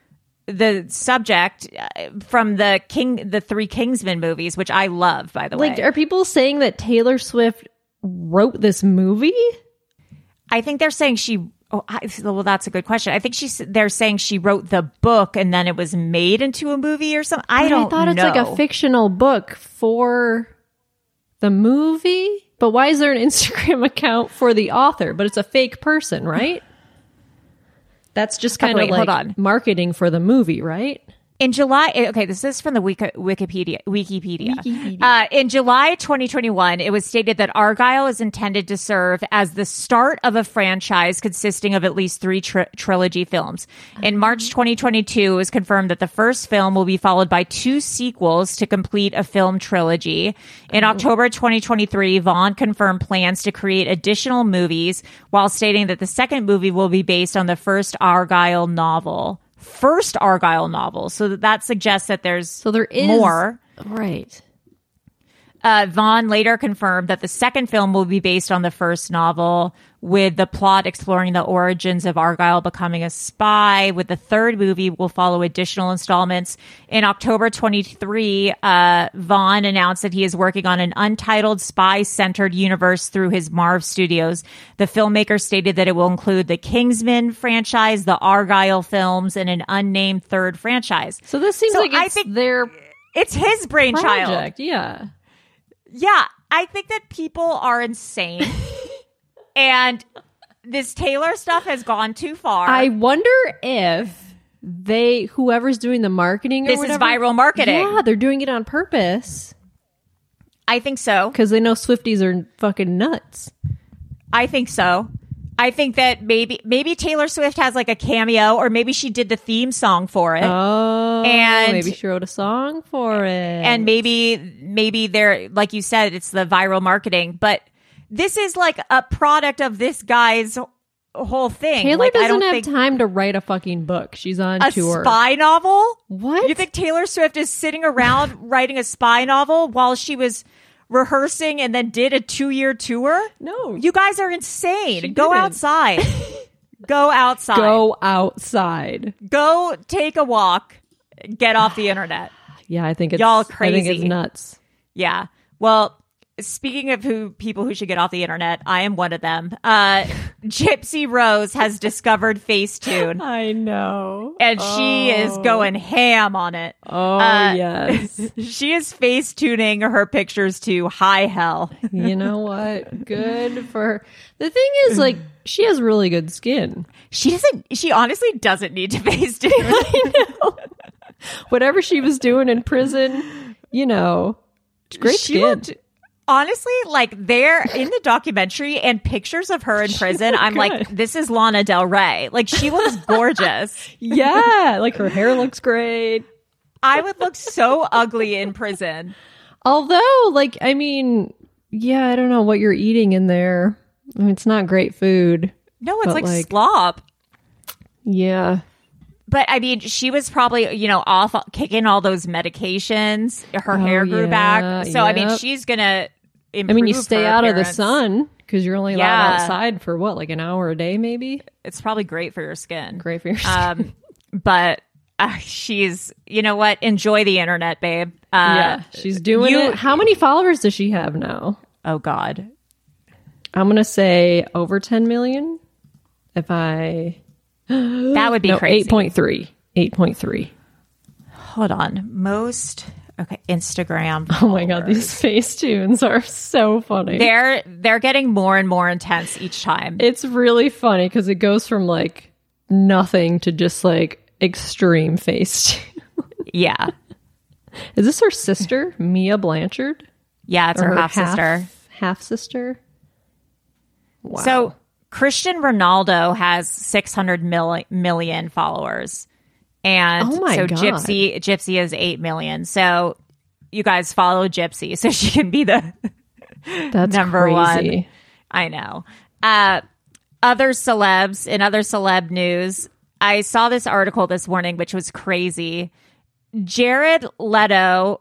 the subject uh, from the King the three Kingsman movies, which I love, by the Like, way. are people saying that Taylor Swift wrote this movie? I think they're saying she Oh, I, well, that's a good question. I think she's. They're saying she wrote the book and then it was made into a movie or something. I But don't I thought it's know. like a fictional book for the movie. But why is there an Instagram account for the author? But it's a fake person, right? That's just kind Wait, of hold like on. marketing for the movie, right? In July, okay, this is from the Wiki, Wikipedia. Wikipedia. Wikipedia. Uh, in July twenty twenty-one, it was stated that Argyle is intended to serve as the start of a franchise consisting of at least three tri- trilogy films. In March twenty twenty-two, it was confirmed that the first film will be followed by two sequels to complete a film trilogy. In October twenty twenty-three, Vaughn confirmed plans to create additional movies while stating that the second movie will be based on the first Argyle novel. First Argyle novel. So that, that suggests that there's So there is more. Right. Uh, Vaughn later confirmed that the second film will be based on the first novel, with the plot exploring the origins of Argyle becoming a spy. With the third movie will follow additional installments. In October twenty-three, uh, Vaughn announced that he is working on an untitled spy-centered universe through his Marv Studios. The filmmaker stated that it will include the Kingsman franchise, the Argyle films, and an unnamed third franchise. So this seems So like I it's think their It's his brainchild. project. Yeah. Yeah, I think that people are insane. And this Taylor stuff has gone too far. I wonder if they, whoever's doing the marketing or This is whatever, viral marketing. Yeah, they're doing it on purpose I think so. because they know Swifties are fucking nuts. I think so. I think that maybe maybe Taylor Swift has like a cameo, or maybe she did the theme song for it. Oh, And- maybe she wrote a song for it. And maybe maybe they're, like you said, it's the viral marketing. But this is like a product of this guy's whole thing. Taylor like, doesn't I don't have think time to write a fucking book. She's on a tour. spy novel. What? You think Taylor Swift is sitting around writing a spy novel while she was rehearsing and then did a two-year tour? No. You guys are insane. She Go didn't. outside. Go outside. Go outside. Go take a walk. Get off the internet. Yeah, I think it's Y'all I crazy. think it's nuts. Yeah. Well, speaking of who people who should get off the internet, I am one of them. Uh, Gypsy Rose has discovered Facetune. I know. And she is going ham on it. Oh, Uh, yes. She is Facetuning her pictures to high hell. You know what? Good for her. The thing is, like, she has really good skin. She doesn't, she honestly doesn't need to Facetune. I know. Whatever she was doing in prison, you know, it's great She skin. looked, honestly, like they're in the documentary and pictures of her in prison. I'm like, good. this is Lana Del Rey. Like, she looks gorgeous. Yeah, like her hair looks great. I would look so ugly in prison. Although, like, I mean, yeah, I don't know what you're eating in there. I mean, it's not great food. No, it's But, like, like- slop. Yeah. But I mean, she was probably, you know, off kicking all those medications. Her Oh, hair grew yeah, back. So, I mean, yep. she's going to improve I mean, you her stay out of the appearance. sun because you're only allowed Yeah. outside for what, like an hour a day, maybe? It's probably great for your skin. Great for your skin. Um, but uh, she's, you know what? Enjoy the internet, babe. Uh, yeah, she's doing you- it. How many followers does she have now? Oh, God. I'm going to say over ten million. If I... That would be no, crazy. eight point three. eight point three. Hold on. Most, okay, Instagram. Oh my God, followers. these Facetunes are so funny. They're, they're getting more and more intense each time. It's really funny because it goes from like nothing to just like extreme Facetune. Yeah. Is this her sister, Mia Blanchard? Yeah, it's Or her half sister. Half sister? Wow. So Christian Ronaldo has six hundred mil- million followers. And Oh my so God. Gypsy Gypsy is eight million. So you guys follow Gypsy so she can be the That's number crazy. one. I know. Uh, other celebs, in other celeb news, I saw this article this morning, which was crazy. Jared Leto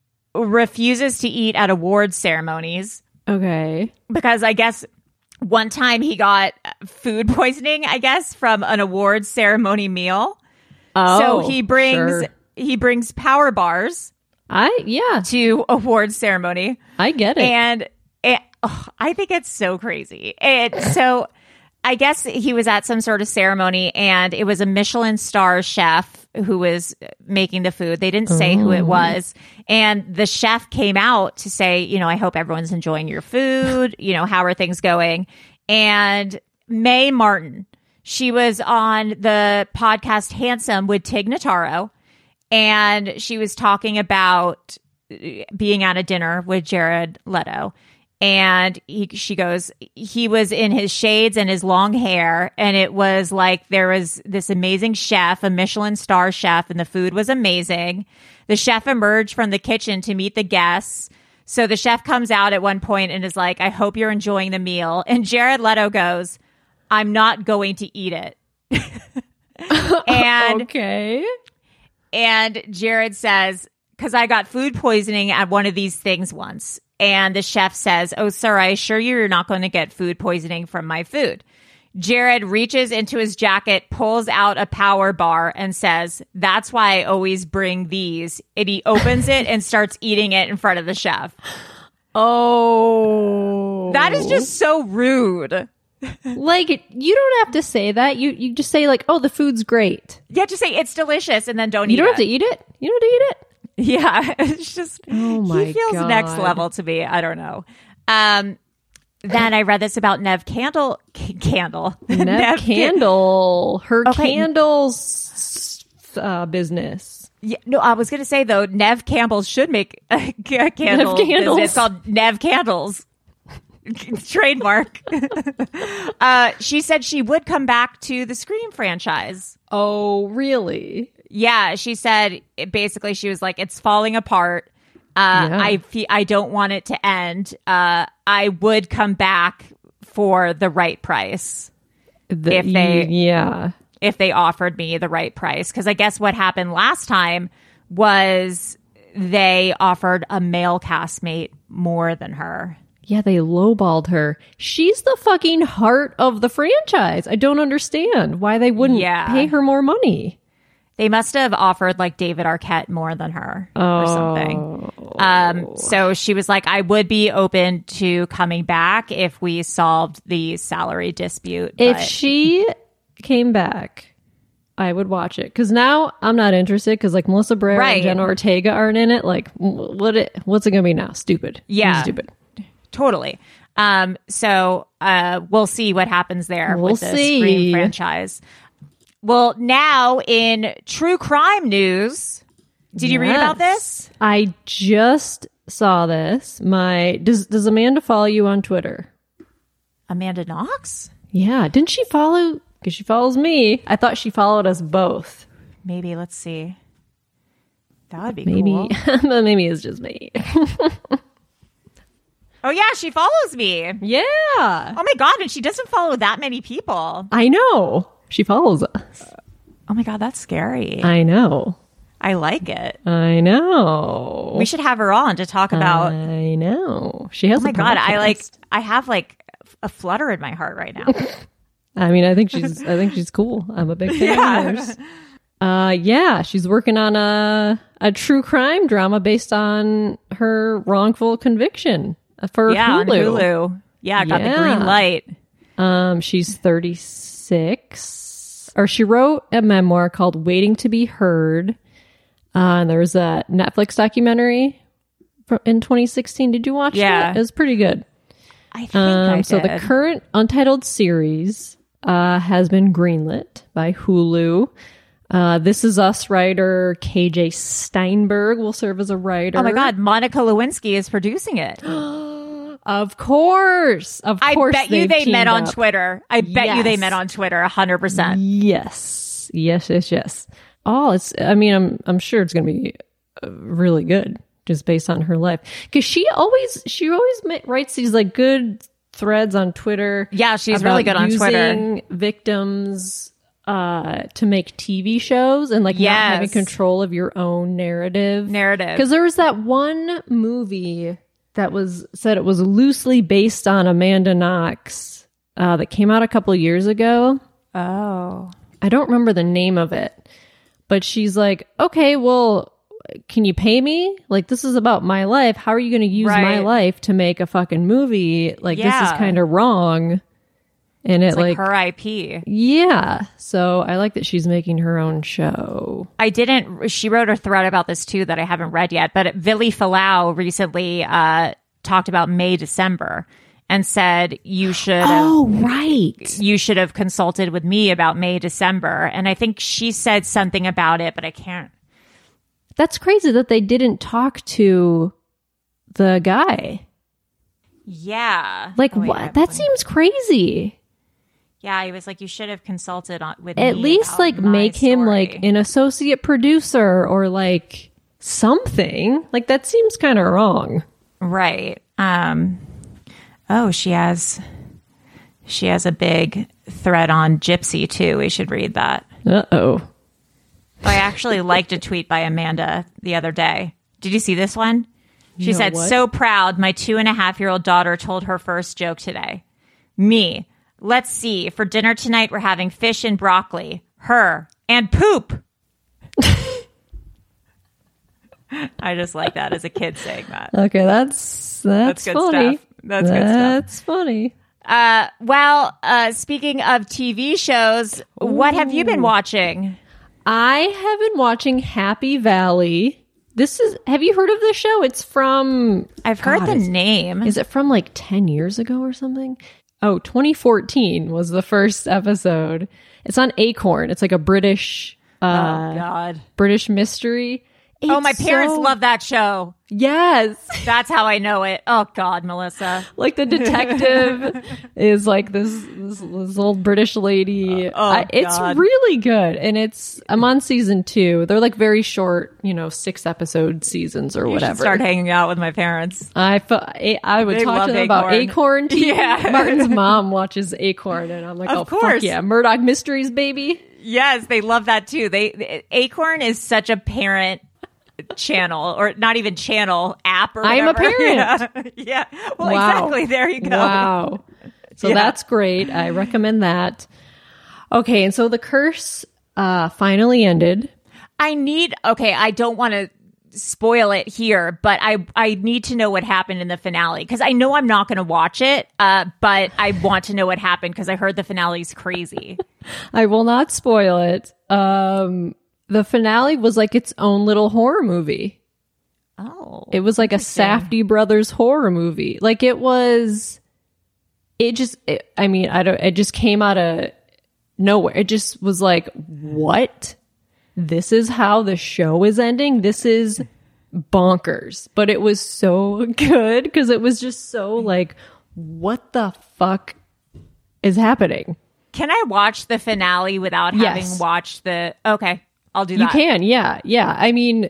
refuses to eat at award ceremonies Okay. because I guess one time he got food poisoning, I guess, from an award ceremony meal. Oh, so he brings sure. he brings power bars I yeah, to award ceremony. I get it. And it, oh, I think it's so crazy. It, so I guess he was at some sort of ceremony and it was a Michelin star chef who was making the food. They didn't say who it was. And the chef came out to say, you know, I hope everyone's enjoying your food. You know, how are things going? And Mae Martin, she was on the podcast Handsome with Tig Notaro. And she was talking about being at a dinner with Jared Leto. And he, she goes, he was in his shades and his long hair. And it was like there was this amazing chef, a Michelin star chef, and the food was amazing. The chef emerged from the kitchen to meet the guests. So the chef comes out at one point and is like, I hope you're enjoying the meal. And Jared Leto goes, I'm not going to eat it. and okay. And Jared says, because I got food poisoning at one of these things once. And the chef says, oh, sir, I assure you you're not going to get food poisoning from my food. Jared reaches into his jacket, pulls out a power bar and says, that's why I always bring these. And he opens it and starts eating it in front of the chef. Oh. That is just so rude. Like, you don't have to say that. You you just say like, oh, the food's great. You have to say it's delicious and then don't You eat don't it. have to eat it. You don't have to eat it. Yeah, it's just, Oh my he feels God. next level to me. I don't know. Um, then I read this about Nev Candle. C- Candle. Nev Candle, her Okay. candles uh, business. Yeah, no, I was going to say, though, Nev Campbell should make a c- a candle Nev Candles. business called Nev Candles. Trademark. uh, she said she would come back to the Scream franchise. Oh, really? Yeah, she said basically she was like, it's falling apart. Uh, Yeah. I fe- I don't want it to end. Uh, I would come back for the right price. The, if they yeah. if they offered me the right price. Because I guess what happened last time was they offered a male castmate more than her. Yeah, they lowballed her. She's the fucking heart of the franchise. I don't understand why they wouldn't Yeah. pay her more money. They must have offered like David Arquette more than her or something. Oh. Um, so she was like, I would be open to coming back if we solved the salary dispute. If but- she came back, I would watch it. Because now I'm not interested because like Melissa Barrera Right. and Jenna Ortega aren't in it. Like, what? It, what's it going to be now? Stupid. Yeah. Stupid. Totally. Um, so uh, we'll see what happens there We'll with the see. Scream franchise. Well, now in true crime news, did you read about Yes. this? I just saw this. My does does Amanda follow you on Twitter? Amanda Knox? Yeah. Didn't she follow? Because she follows me. I thought she followed us both. Maybe. Let's see. That would be Maybe, cool. but maybe it's just me. Oh, yeah, she follows me. Yeah. Oh, my God. And she doesn't follow that many people. I know. She follows us. Oh, my God. That's scary. I know. I like it. I know. We should have her on to talk about. I know. She has Oh, my a God. I like, podcast. I have like a flutter in my heart right now. I mean, I think she's I think she's cool. I'm a big fan Yeah. of hers. Uh yeah, she's working on a a true crime drama based on her wrongful conviction for yeah, Hulu. on Hulu. Yeah, got Yeah. the green light. Um, she's thirty-six, or she wrote a memoir called "Waiting to Be Heard." Uh, and there was a Netflix documentary from, in twenty sixteen. Did you watch Yeah. it? It was pretty good. I think Um, I so the did. current untitled series uh, has been greenlit by Hulu. Uh, This Is Us writer K J Steinberg will serve as a writer. Oh my God, Monica Lewinsky is producing it. Of course, of I course. bet you they've they met teamed on up. Twitter. I bet you they Yes. met on Twitter, a hundred percent. Yes, yes, yes, yes. Oh, it's. I mean, I'm. I'm sure it's going to be uh, really good, just based on her life. Because she always, she always ma- writes these like good threads on Twitter. Yeah, she's about really good on Twitter. using victims uh, to make T V shows and like not Yes. having control of your own narrative. Narrative. Because there was that one movie that was said it was loosely based on Amanda Knox uh, that came out a couple years ago. Oh, I don't remember the name of it, but she's like, okay, well, can you pay me? Like, this is about my life. How are you going to use my Right. life to make a fucking movie? Like, this Yeah. is kind of wrong. And it's it like, like, her I P. yeah. So I like that she's making her own show. I didn't. She wrote a thread about this too that I haven't read yet. But Vili Falau recently uh, talked about May December and said you should. Oh, have, right. You should have consulted with me about May December, and I think she said something about it, but I can't. That's crazy that they didn't talk to the guy. Yeah. Like, Oh, wait, I what? have That one. seems crazy. Yeah, he was like, you should have consulted on, with At me least about like my make him story." like an associate producer or like something. Like that seems kind of wrong. Right. Um. Oh, she has. She has a big thread on Gypsy too. We should read that. Uh oh. I actually liked a tweet by Amanda the other day. Did you see this one? She No, said, what? so proud my two and a half year old daughter told her first joke today. Me. Let's see. For dinner tonight, we're having fish and broccoli. Her. And poop. I just like that as a kid saying that. Okay, that's that's, That's good funny. stuff. That's good stuff. That's funny. Uh, well, uh, speaking of T V shows, what have you been watching? I have been watching Happy Valley. This is. Have you heard of this show? It's from. I've heard God, the is- name. Is it from like ten years ago or something? Oh, twenty fourteen was the first episode. It's on Acorn. It's like a British, uh, oh, God. British mystery. oh, my parents so... love that show. Yes. That's how I know it. Oh, God, Melissa. Like the detective is like this, this, this old British lady. Uh, oh, I, it's God. really good. And it's, I'm on season two. They're like very short, you know, six episode seasons or you whatever. Should start hanging out with my parents. I, I, I would They talk to them Acorn. about Acorn T V. Yeah. Martin's mom watches Acorn and I'm like, Of oh, course. fuck yeah. Murdoch Mysteries, baby. Yes, they love that too. They Acorn is such a parent channel, or not even channel, app or whatever. I'm a parent. Yeah. yeah. Well, Wow. exactly. There you go. Wow. So Yeah. that's great. I recommend that. Okay, and so the curse uh, finally ended. I need, okay, I don't want to spoil it here, but I, I need to know what happened in the finale, because I know I'm not going to watch it, uh, but I want to know what happened because I heard the finale's crazy. I will not spoil it. Um, the finale was like its own little horror movie. Oh. It was like a Safdie Brothers horror movie. Like it was, it just, it, I mean, I don't, it just came out of nowhere. It just was like, what? This is how the show is ending? This is bonkers. But it was so good because it was just so like, what the fuck is happening? Can I watch the finale without having Yes. watched the, okay, I'll do that. You can, yeah, yeah. I mean,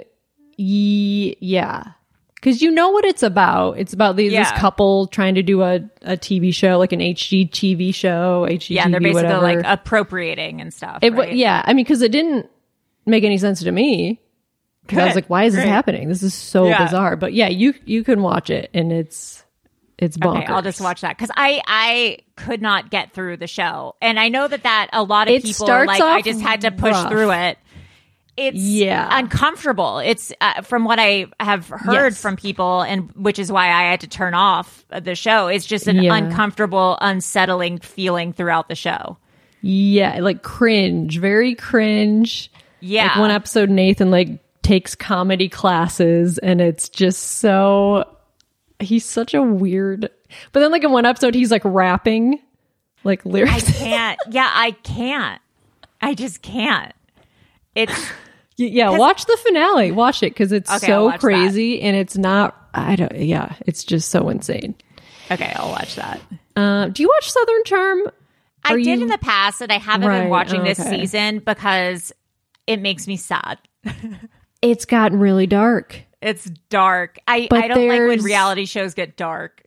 ye- yeah. Because you know what it's about. It's about these, this Yeah. couple trying to do a, a T V show, like an H G T V show, H G T V, Yeah, and they're basically whatever. like appropriating and stuff. It, wa- right? Yeah, I mean, because it didn't make any sense to me. Because I was Good. like, why is this Great. happening? This is so Yeah. bizarre. But yeah, you you can watch it, and it's it's bonkers. Okay, I'll just watch that because I I could not get through the show, and I know that that a lot of It people are starts like I off just had to push rough. through it. It's Yeah. uncomfortable. It's uh, from what I have heard Yes. from people, and which is why I had to turn off the show. It's just an Yeah. uncomfortable, unsettling feeling throughout the show. Yeah, like cringe, very cringe. Yeah. Like one episode, Nathan like takes comedy classes, and it's just so. He's such a weird. But then, like in one episode, he's like rapping, like I lyrics. can't. Yeah, I can't. I just can't. It's Yeah, watch the finale. Watch it because it's Okay, I'll so watch crazy, and it's not. I don't. Yeah, it's just so insane. okay. I'll watch that. Uh, do you watch Southern Charm? I Are did you- in the past, and I haven't Right, been watching this okay. season because it makes me sad. It's gotten really dark. It's dark. I, But I don't like when there's- reality shows get dark.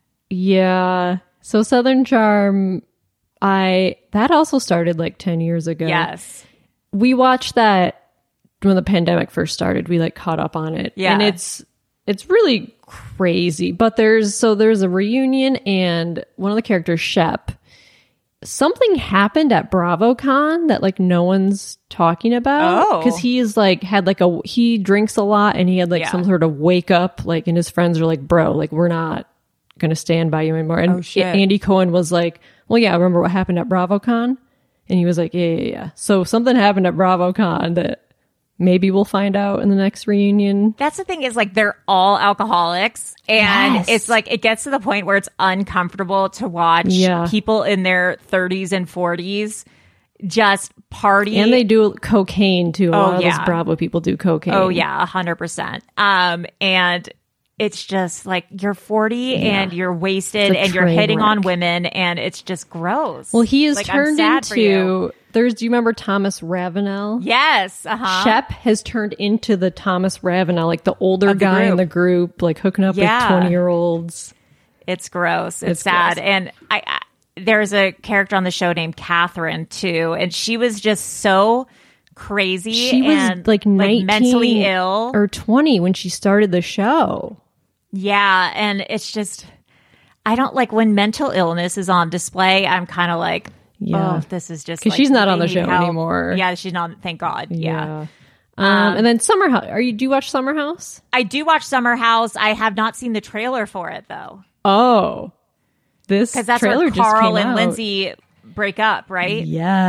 Yeah. So Southern Charm, I that also started like ten years ago. Yes. We watched that when the pandemic first started. We like caught up on it. Yeah. And it's it's really crazy. But there's so there's a reunion, and one of the characters, Shep, something happened at BravoCon that like no one's talking about. Oh. Because he is like had like a he drinks a lot, and he had like Yeah. some sort of wake up, like, and his friends are like, bro, like we're not gonna stand by you anymore. And Oh, shit. Andy Cohen was like, well, yeah, I remember what happened at BravoCon? And he was like, yeah, yeah, yeah. So something happened at BravoCon that maybe we'll find out in the next reunion. That's the thing is like they're all alcoholics, and Yes. it's like it gets to the point where it's uncomfortable to watch Yeah. people in their thirties and forties just party. And they do cocaine too. A Oh, lot of yeah. those Bravo people do cocaine. Oh yeah, a hundred percent. Um, and it's just like you're forty and you're wasted It's a and you're train hitting on wreck. women, and it's just gross. Well, he is Like, I'm turned sad for you. into. There's. Do you remember Thomas Ravenel? Yes. Uh huh. Shep has turned into the Thomas Ravenel, like the older Of the guy in group. the group, like hooking up Yeah. with twenty year olds. It's gross. It's, It's sad. gross. And I, I there's a character on the show named Catherine too, and she was just so crazy. She was and like nineteen mentally ill. or twenty when she started the show. Yeah, and it's just I don't like when mental illness is on display. I'm kind of like, Yeah. oh, this is just 'Cause like, she's not they on the need show help. anymore. Yeah, she's not. Thank God. Yeah. Um, and then Summer House. Are you? Do you watch Summer House? I do watch Summer House. I have not seen the trailer for it though, Oh, this because that's trailer where just Carl came and out. Lindsay break up, right?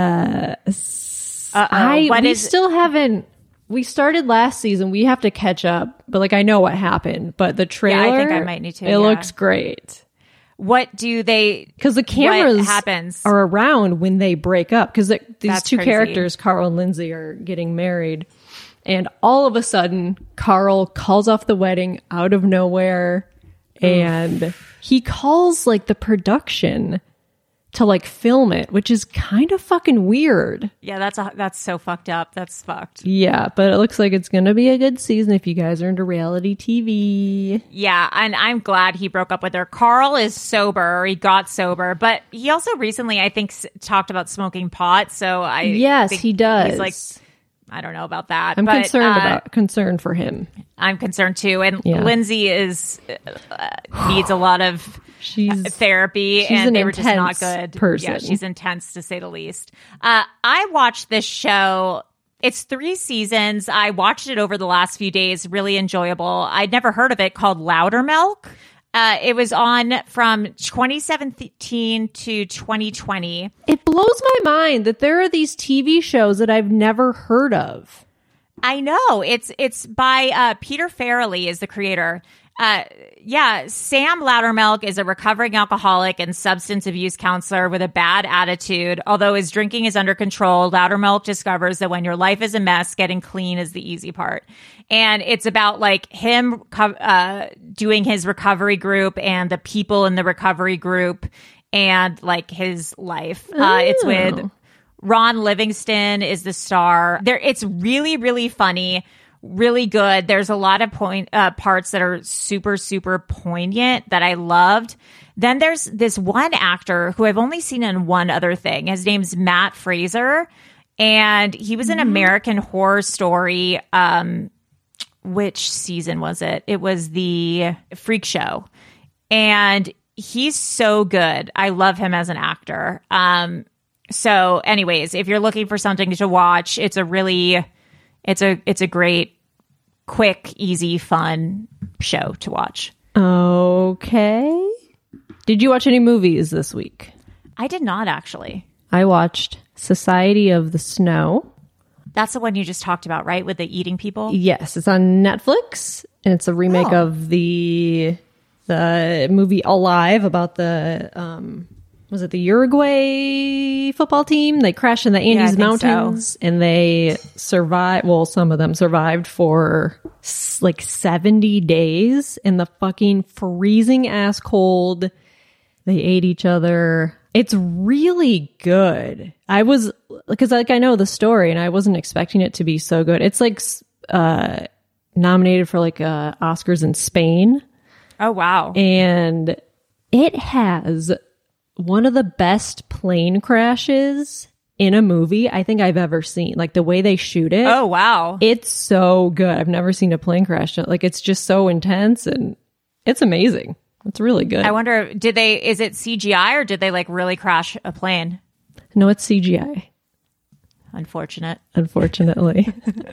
Yes. Uh-oh. I What we is- still haven't. We started last season. We have to catch up, but like I know what happened. But the trailer, Yeah, I think I might need to, It yeah. looks great What do they? because the cameras What happens? are around when they break up. Because these That's two crazy. characters, Carl and Lindsay, are getting married, And all of a sudden, Carl calls off the wedding out of nowhere. And he calls like the production to like film it, which is kind of fucking weird. Yeah, that's a, that's so fucked up. That's fucked. Yeah, but it looks like it's going to be a good season if you guys are into reality T V. Yeah, and I'm glad he broke up with her. Carl is sober. He got sober, but he also recently, I think, s- talked about smoking pot. So I yes, think he does. He's like, I don't know about that. I'm but, concerned uh, about concerned for him. I'm concerned too. And Yeah. Lindsay is uh, needs a lot of She's therapy, she's and an they were just not intense good. person. Yeah, she's intense to say the least. Uh, I watched this show. It's three seasons. I watched it over the last few days. Really enjoyable. I'd never heard of it. Called Loudermilk. Uh, it was on from twenty seventeen to twenty twenty. It blows my mind that there are these T V shows that I've never heard of. I know. It's it's by uh, Peter Farrelly is the creator. Uh, yeah, Sam Loudermilk is a recovering alcoholic and substance abuse counselor with a bad attitude. Although his drinking is under control, Loudermilk discovers that when your life is a mess, getting clean is the easy part. And it's about like him co- uh, doing his recovery group and the people in the recovery group and like his life. Oh. Uh, it's with Ron Livingston is the star. There, it's really, really funny. Really good. There's a lot of point uh, parts that are super, super poignant that I loved. Then there's this one actor who I've only seen in one other thing. His name's Matt Fraser, and he was in American Horror Story. Um, which season was it? It was the Freak Show, and he's so good. I love him as an actor. Um, so, anyways, if you're looking for something to watch, it's a really It's a it's a great, quick, easy, fun show to watch. Okay. Did you watch any movies this week? I did not, actually. I watched Society of the Snow. That's the one you just talked about, right? With the eating people? Yes, it's on Netflix, and it's a remake Oh. of the the movie Alive about the um was it the Uruguay football team? They crashed in the Yeah, I Andes think Mountains and they survived. Well, some of them survived for s- like seventy days in the fucking freezing ass cold. They ate each other. It's really good. I was, because like I know the story and I wasn't expecting it to be so good. It's like uh, nominated for like uh, Oscars in Spain. Oh, wow. And it has one of the best plane crashes in a movie I think I've ever seen. Like the way they shoot it. Oh, wow. It's so good. I've never seen a plane crash. Like it's just so intense and it's amazing. It's really good. I wonder, did they, is it C G I or did they like really crash a plane? No, it's C G I. Unfortunate. Unfortunately.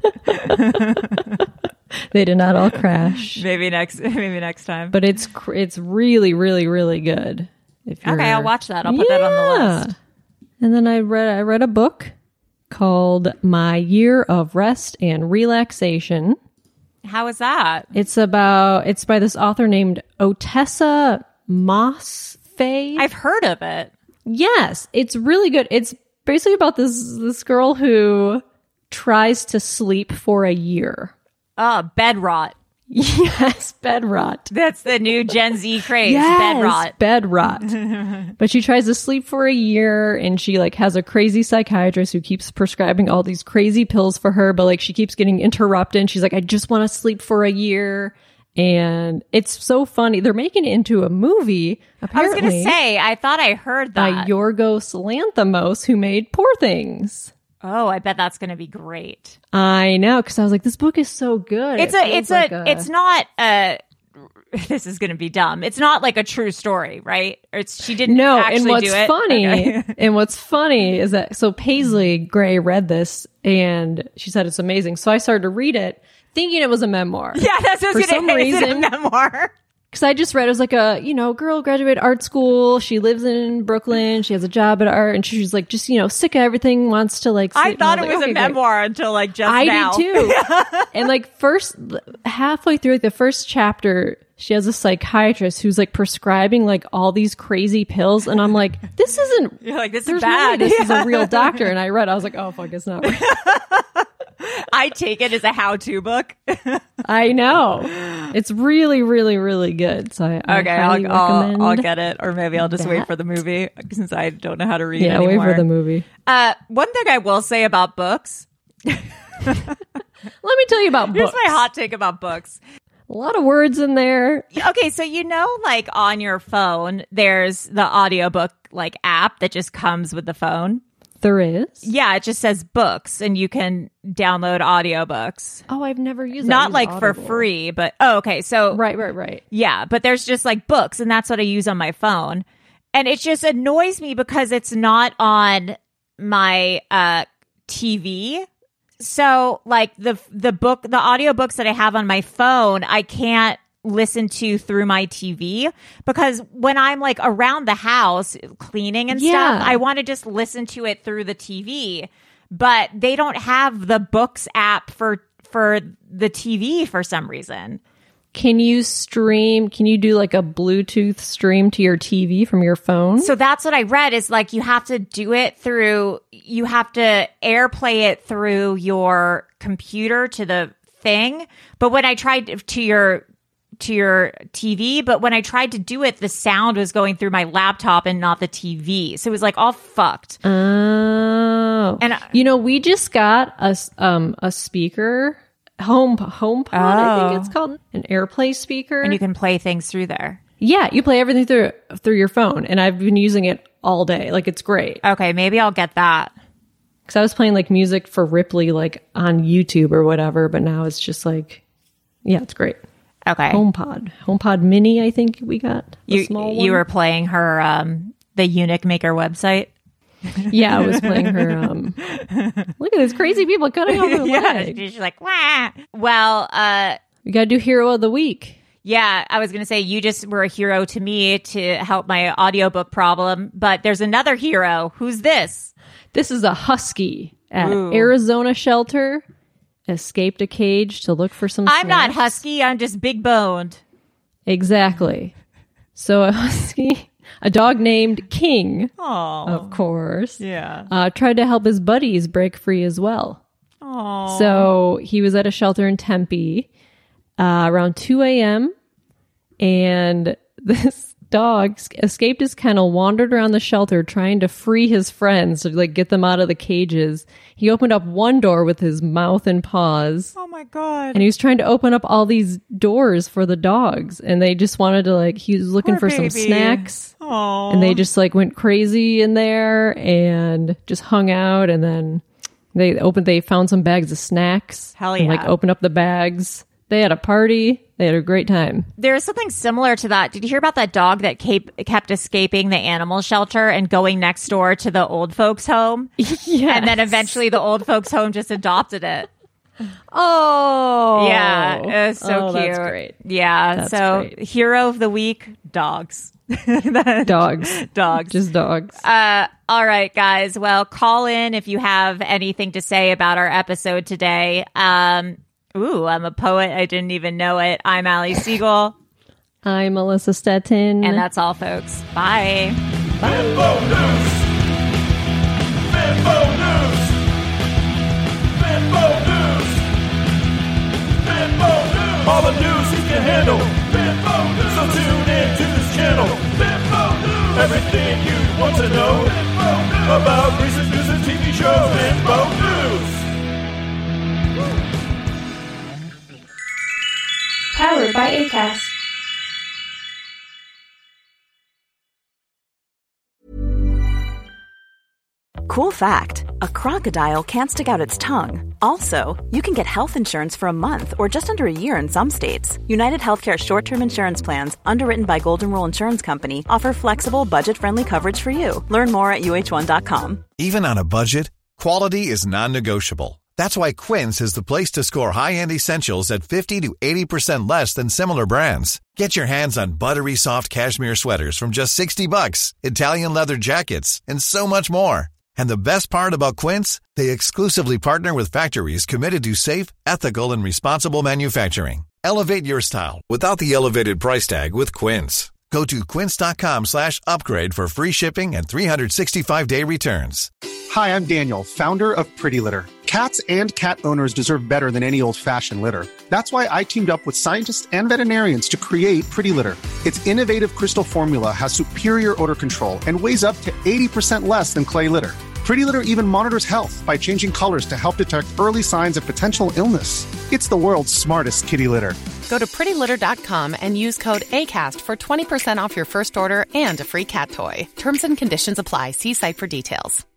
They did not all crash. Maybe next, maybe next time. But it's cr- it's really, really, really good. If you're, Okay, I'll watch that. I'll put that on the Yeah. list. And then I read I read a book called My Year of Rest and Relaxation. How is that? It's about it's by this author named Otessa Mossfay. I've heard of it. Yes, it's really good. It's basically about this this girl who tries to sleep for a year. Oh, bed rot. Yes, bed rot. That's the new Gen Z craze. Yes, Bed rot. bed rot. But she tries to sleep for a year and she like has a crazy psychiatrist who keeps prescribing all these crazy pills for her, but like she keeps getting interrupted and she's like, I just want to sleep for a year. And it's so funny. They're making it into a movie. I was going to say, I thought I heard by that. Yorgos Lanthimos, who made Poor Things. Oh, I bet that's going to be great. I know, because I was like, this book is so good. It's It a, feels it's like a, it's not a, this is going to be dumb. It's not like a true story, right? Or it's, she didn't no, actually and what's do it. funny, Okay. and what's funny is that, so Paisley Gray read this and she said it's amazing. So I started to read it thinking it was a memoir. Yeah, that's what I was For some gonna say. Is it a reason- memoir? Because I just read it was like a, you know, girl graduated art school. She lives in Brooklyn. She has a job at art. And she's like, just, you know, sick of everything, wants to like, I sleep. And thought was it was like, a okay, great. memoir until like just I now. did too. And like first, halfway through like the first chapter, she has a psychiatrist who's like prescribing like all these crazy pills. And I'm like, this isn't, You're like, this is there's bad. no way this is a real doctor. And I read, I was like, oh fuck, it's not real. I take it as a how-to book. I know. It's really, really, really good. So I, I okay, highly I'll, I'll, recommend I'll get it. Or maybe I'll just that. wait for the movie since I don't know how to read Yeah, anymore. wait for the movie. Uh, one thing I will say about books. Let me tell you about Here's books. my hot take about books. A lot of words in there. Okay, so you know, like on your phone, there's the audiobook like app that just comes with the phone. There is? Yeah, it just says books, and you can download audiobooks. Oh, I've never used that. Not Use like Audible. for free, but oh, okay. So Right, right, right. yeah, but there's just like books, and that's what I use on my phone. And it just annoys me because it's not on my uh, T V. So like the the book, the audiobooks that I have on my phone, I can't listen to through my T V because when I'm like around the house cleaning and Yeah. stuff, I want to just listen to it through the T V. But they don't have the books app for for the T V for some reason. Can you stream? Can you do like a Bluetooth stream to your T V from your phone? So that's what I read is like you have to do it through, you have to AirPlay it through your computer to the thing. But when I tried to your to your T V, but when I tried to do it, the sound was going through my laptop and not the T V. So it was like all fucked. Oh, And I- you know, we just got a s- um a speaker, home HomePod. I Oh. think it's called an AirPlay speaker, And you can play things through there. yeah, you play everything through through your phone, and I've been using it all day. Like it's great. Okay, maybe I'll get that. Because I was playing like music for Ripley, like on YouTube or whatever, but now it's just like, yeah, it's great. Okay. HomePod, HomePod Mini, I think we got. The You small you one. were playing her um the Eunuch Maker website. Yeah, I was playing her. Um, look at these crazy people cutting off their Yeah, leg. she's like, wah. Well, uh, We got to do Hero of the Week. yeah, I was going to say you just were a hero to me to help my audiobook problem, but there's another hero. Who's this? This is a husky at Ooh. Arizona shelter. Escaped a cage to look for some I'm not snacks. husky. I'm just big boned. Exactly. So a husky, a dog named King, Oh, of course, yeah. uh, tried to help his buddies break free as well. Oh, So he was at a shelter in Tempe uh, around two a.m. and this dog escaped his kennel, wandered around the shelter trying to free his friends to like get them out of the cages. He opened up one door with his mouth and paws, oh my god. and he was trying to open up all these doors for the dogs, and they just wanted to like he was looking Poor for some baby. snacks. Oh, And they just like went crazy in there and just hung out. And then they opened, they found some bags of snacks. Hell And like yeah. opened up the bags. They had a party. They had a great time. There's something similar to that. Did you hear about that dog that kept kept escaping the animal shelter and going next door to the old folks' home? Yeah. And then eventually the old folks' home just adopted it. Oh. Yeah, it was so Oh, cute. That's great. Yeah, That's so great. hero of the week, dogs. Dogs. Dogs. Just dogs. Uh, all right, guys. Well, call in if you have anything to say about our episode today. Um, ooh, I'm a poet. I didn't even know it. I'm Allie Siegel. I'm Melissa Stettin. And that's all, folks. Bye. Bimbo News! Bimbo News! Bimbo News! Bimbo News! All the news you can handle. Bimbo News! So tune in to this channel. Bimbo News! Everything you want to know. Bimbo News! About recent news and T V shows. Bimbo News! Powered by Acast. Cool fact, a crocodile can't stick out its tongue. Also, you can get health insurance for a month or just under a year in some states. United Healthcare short-term insurance plans, underwritten by Golden Rule Insurance Company, offer flexible, budget-friendly coverage for you. Learn more at U H one dot com. Even on a budget, quality is non-negotiable. That's why Quince is the place to score high-end essentials at fifty to eighty percent less than similar brands. Get your hands on buttery soft cashmere sweaters from just sixty bucks, Italian leather jackets, and so much more. And the best part about Quince, they exclusively partner with factories committed to safe, ethical, and responsible manufacturing. Elevate your style without the elevated price tag with Quince. Go to quince.com slash upgrade for free shipping and three sixty-five day returns. Hi, I'm Daniel, founder of Pretty Litter. Cats and cat owners deserve better than any old-fashioned litter. That's why I teamed up with scientists and veterinarians to create Pretty Litter. Its innovative crystal formula has superior odor control and weighs up to eighty percent less than clay litter. Pretty Litter even monitors health by changing colors to help detect early signs of potential illness. It's the world's smartest kitty litter. Go to pretty litter dot com and use code ACAST for twenty percent off your first order and a free cat toy. Terms and conditions apply. See site for details.